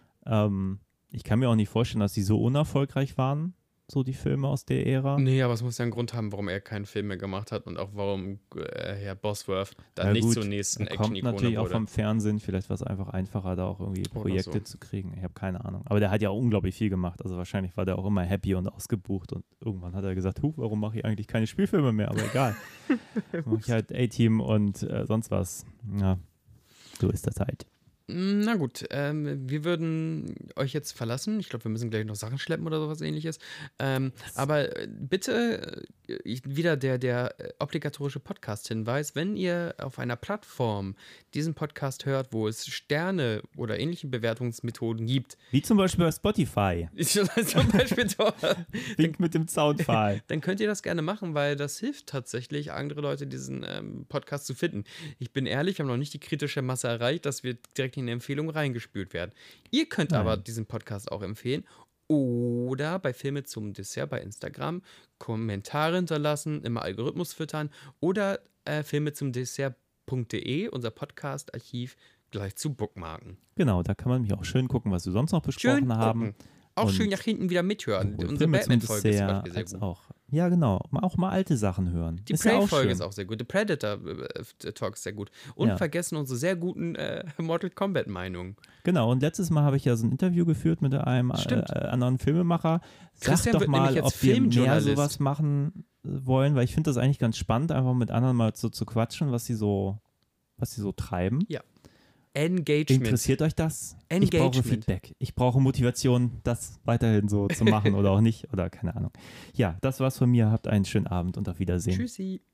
Ich kann mir auch nicht vorstellen, dass sie so unerfolgreich waren, so die Filme aus der Ära. Nee, aber es muss ja einen Grund haben, warum er keinen Film mehr gemacht hat und auch warum Herr Bosworth da nicht zur nächsten Action-Ikone wurde. Natürlich auch vom Fernsehen, vielleicht war es einfach einfacher, da auch irgendwie Projekte zu kriegen. Ich habe keine Ahnung. Aber der hat ja auch unglaublich viel gemacht. Also wahrscheinlich war der auch immer happy und ausgebucht und irgendwann hat er gesagt, warum mache ich eigentlich keine Spielfilme mehr? Aber egal. Mache ich halt A-Team und sonst was. Ja, so ist das halt. Na gut, wir würden euch jetzt verlassen. Ich glaube, wir müssen gleich noch Sachen schleppen oder sowas ähnliches. Aber bitte wieder der obligatorische Podcast-Hinweis. Wenn ihr auf einer Plattform diesen Podcast hört, wo es Sterne oder ähnliche Bewertungsmethoden gibt. Wie zum Beispiel bei Spotify. Zum Beispiel Link mit dem Soundfile. Dann könnt ihr das gerne machen, weil das hilft tatsächlich, andere Leute diesen Podcast zu finden. Ich bin ehrlich, wir haben noch nicht die kritische Masse erreicht, dass wir direkt in eine Empfehlung reingespült werden. Ihr könnt aber diesen Podcast auch empfehlen oder bei Filme zum Dessert bei Instagram Kommentare hinterlassen, immer Algorithmus füttern oder Filme zum Dessert.de, unser Podcast-Archiv, gleich zu bookmarken. Genau, da kann man mich auch schön gucken, was wir sonst noch besprochen haben. Auch und schön nach hinten wieder mithören. Unsere Batman-Folge ist zum Beispiel sehr gut. Auch. Ja, genau. Auch mal alte Sachen hören. Die Prey-Folge ist auch sehr gut. The Predator-Talk ist sehr gut. Und vergessen unsere sehr guten Mortal Kombat-Meinungen. Genau. Und letztes Mal habe ich ja so ein Interview geführt mit einem anderen Filmemacher. Sag doch mal, ob wir mehr sowas machen wollen, weil ich finde das eigentlich ganz spannend, einfach mit anderen mal so zu quatschen, was sie so treiben. Ja. Engagement. Interessiert euch das? Ich brauche Engagement. Feedback. Ich brauche Motivation, das weiterhin so zu machen oder auch nicht oder keine Ahnung. Ja, das war's von mir. Habt einen schönen Abend und auf Wiedersehen. Tschüssi.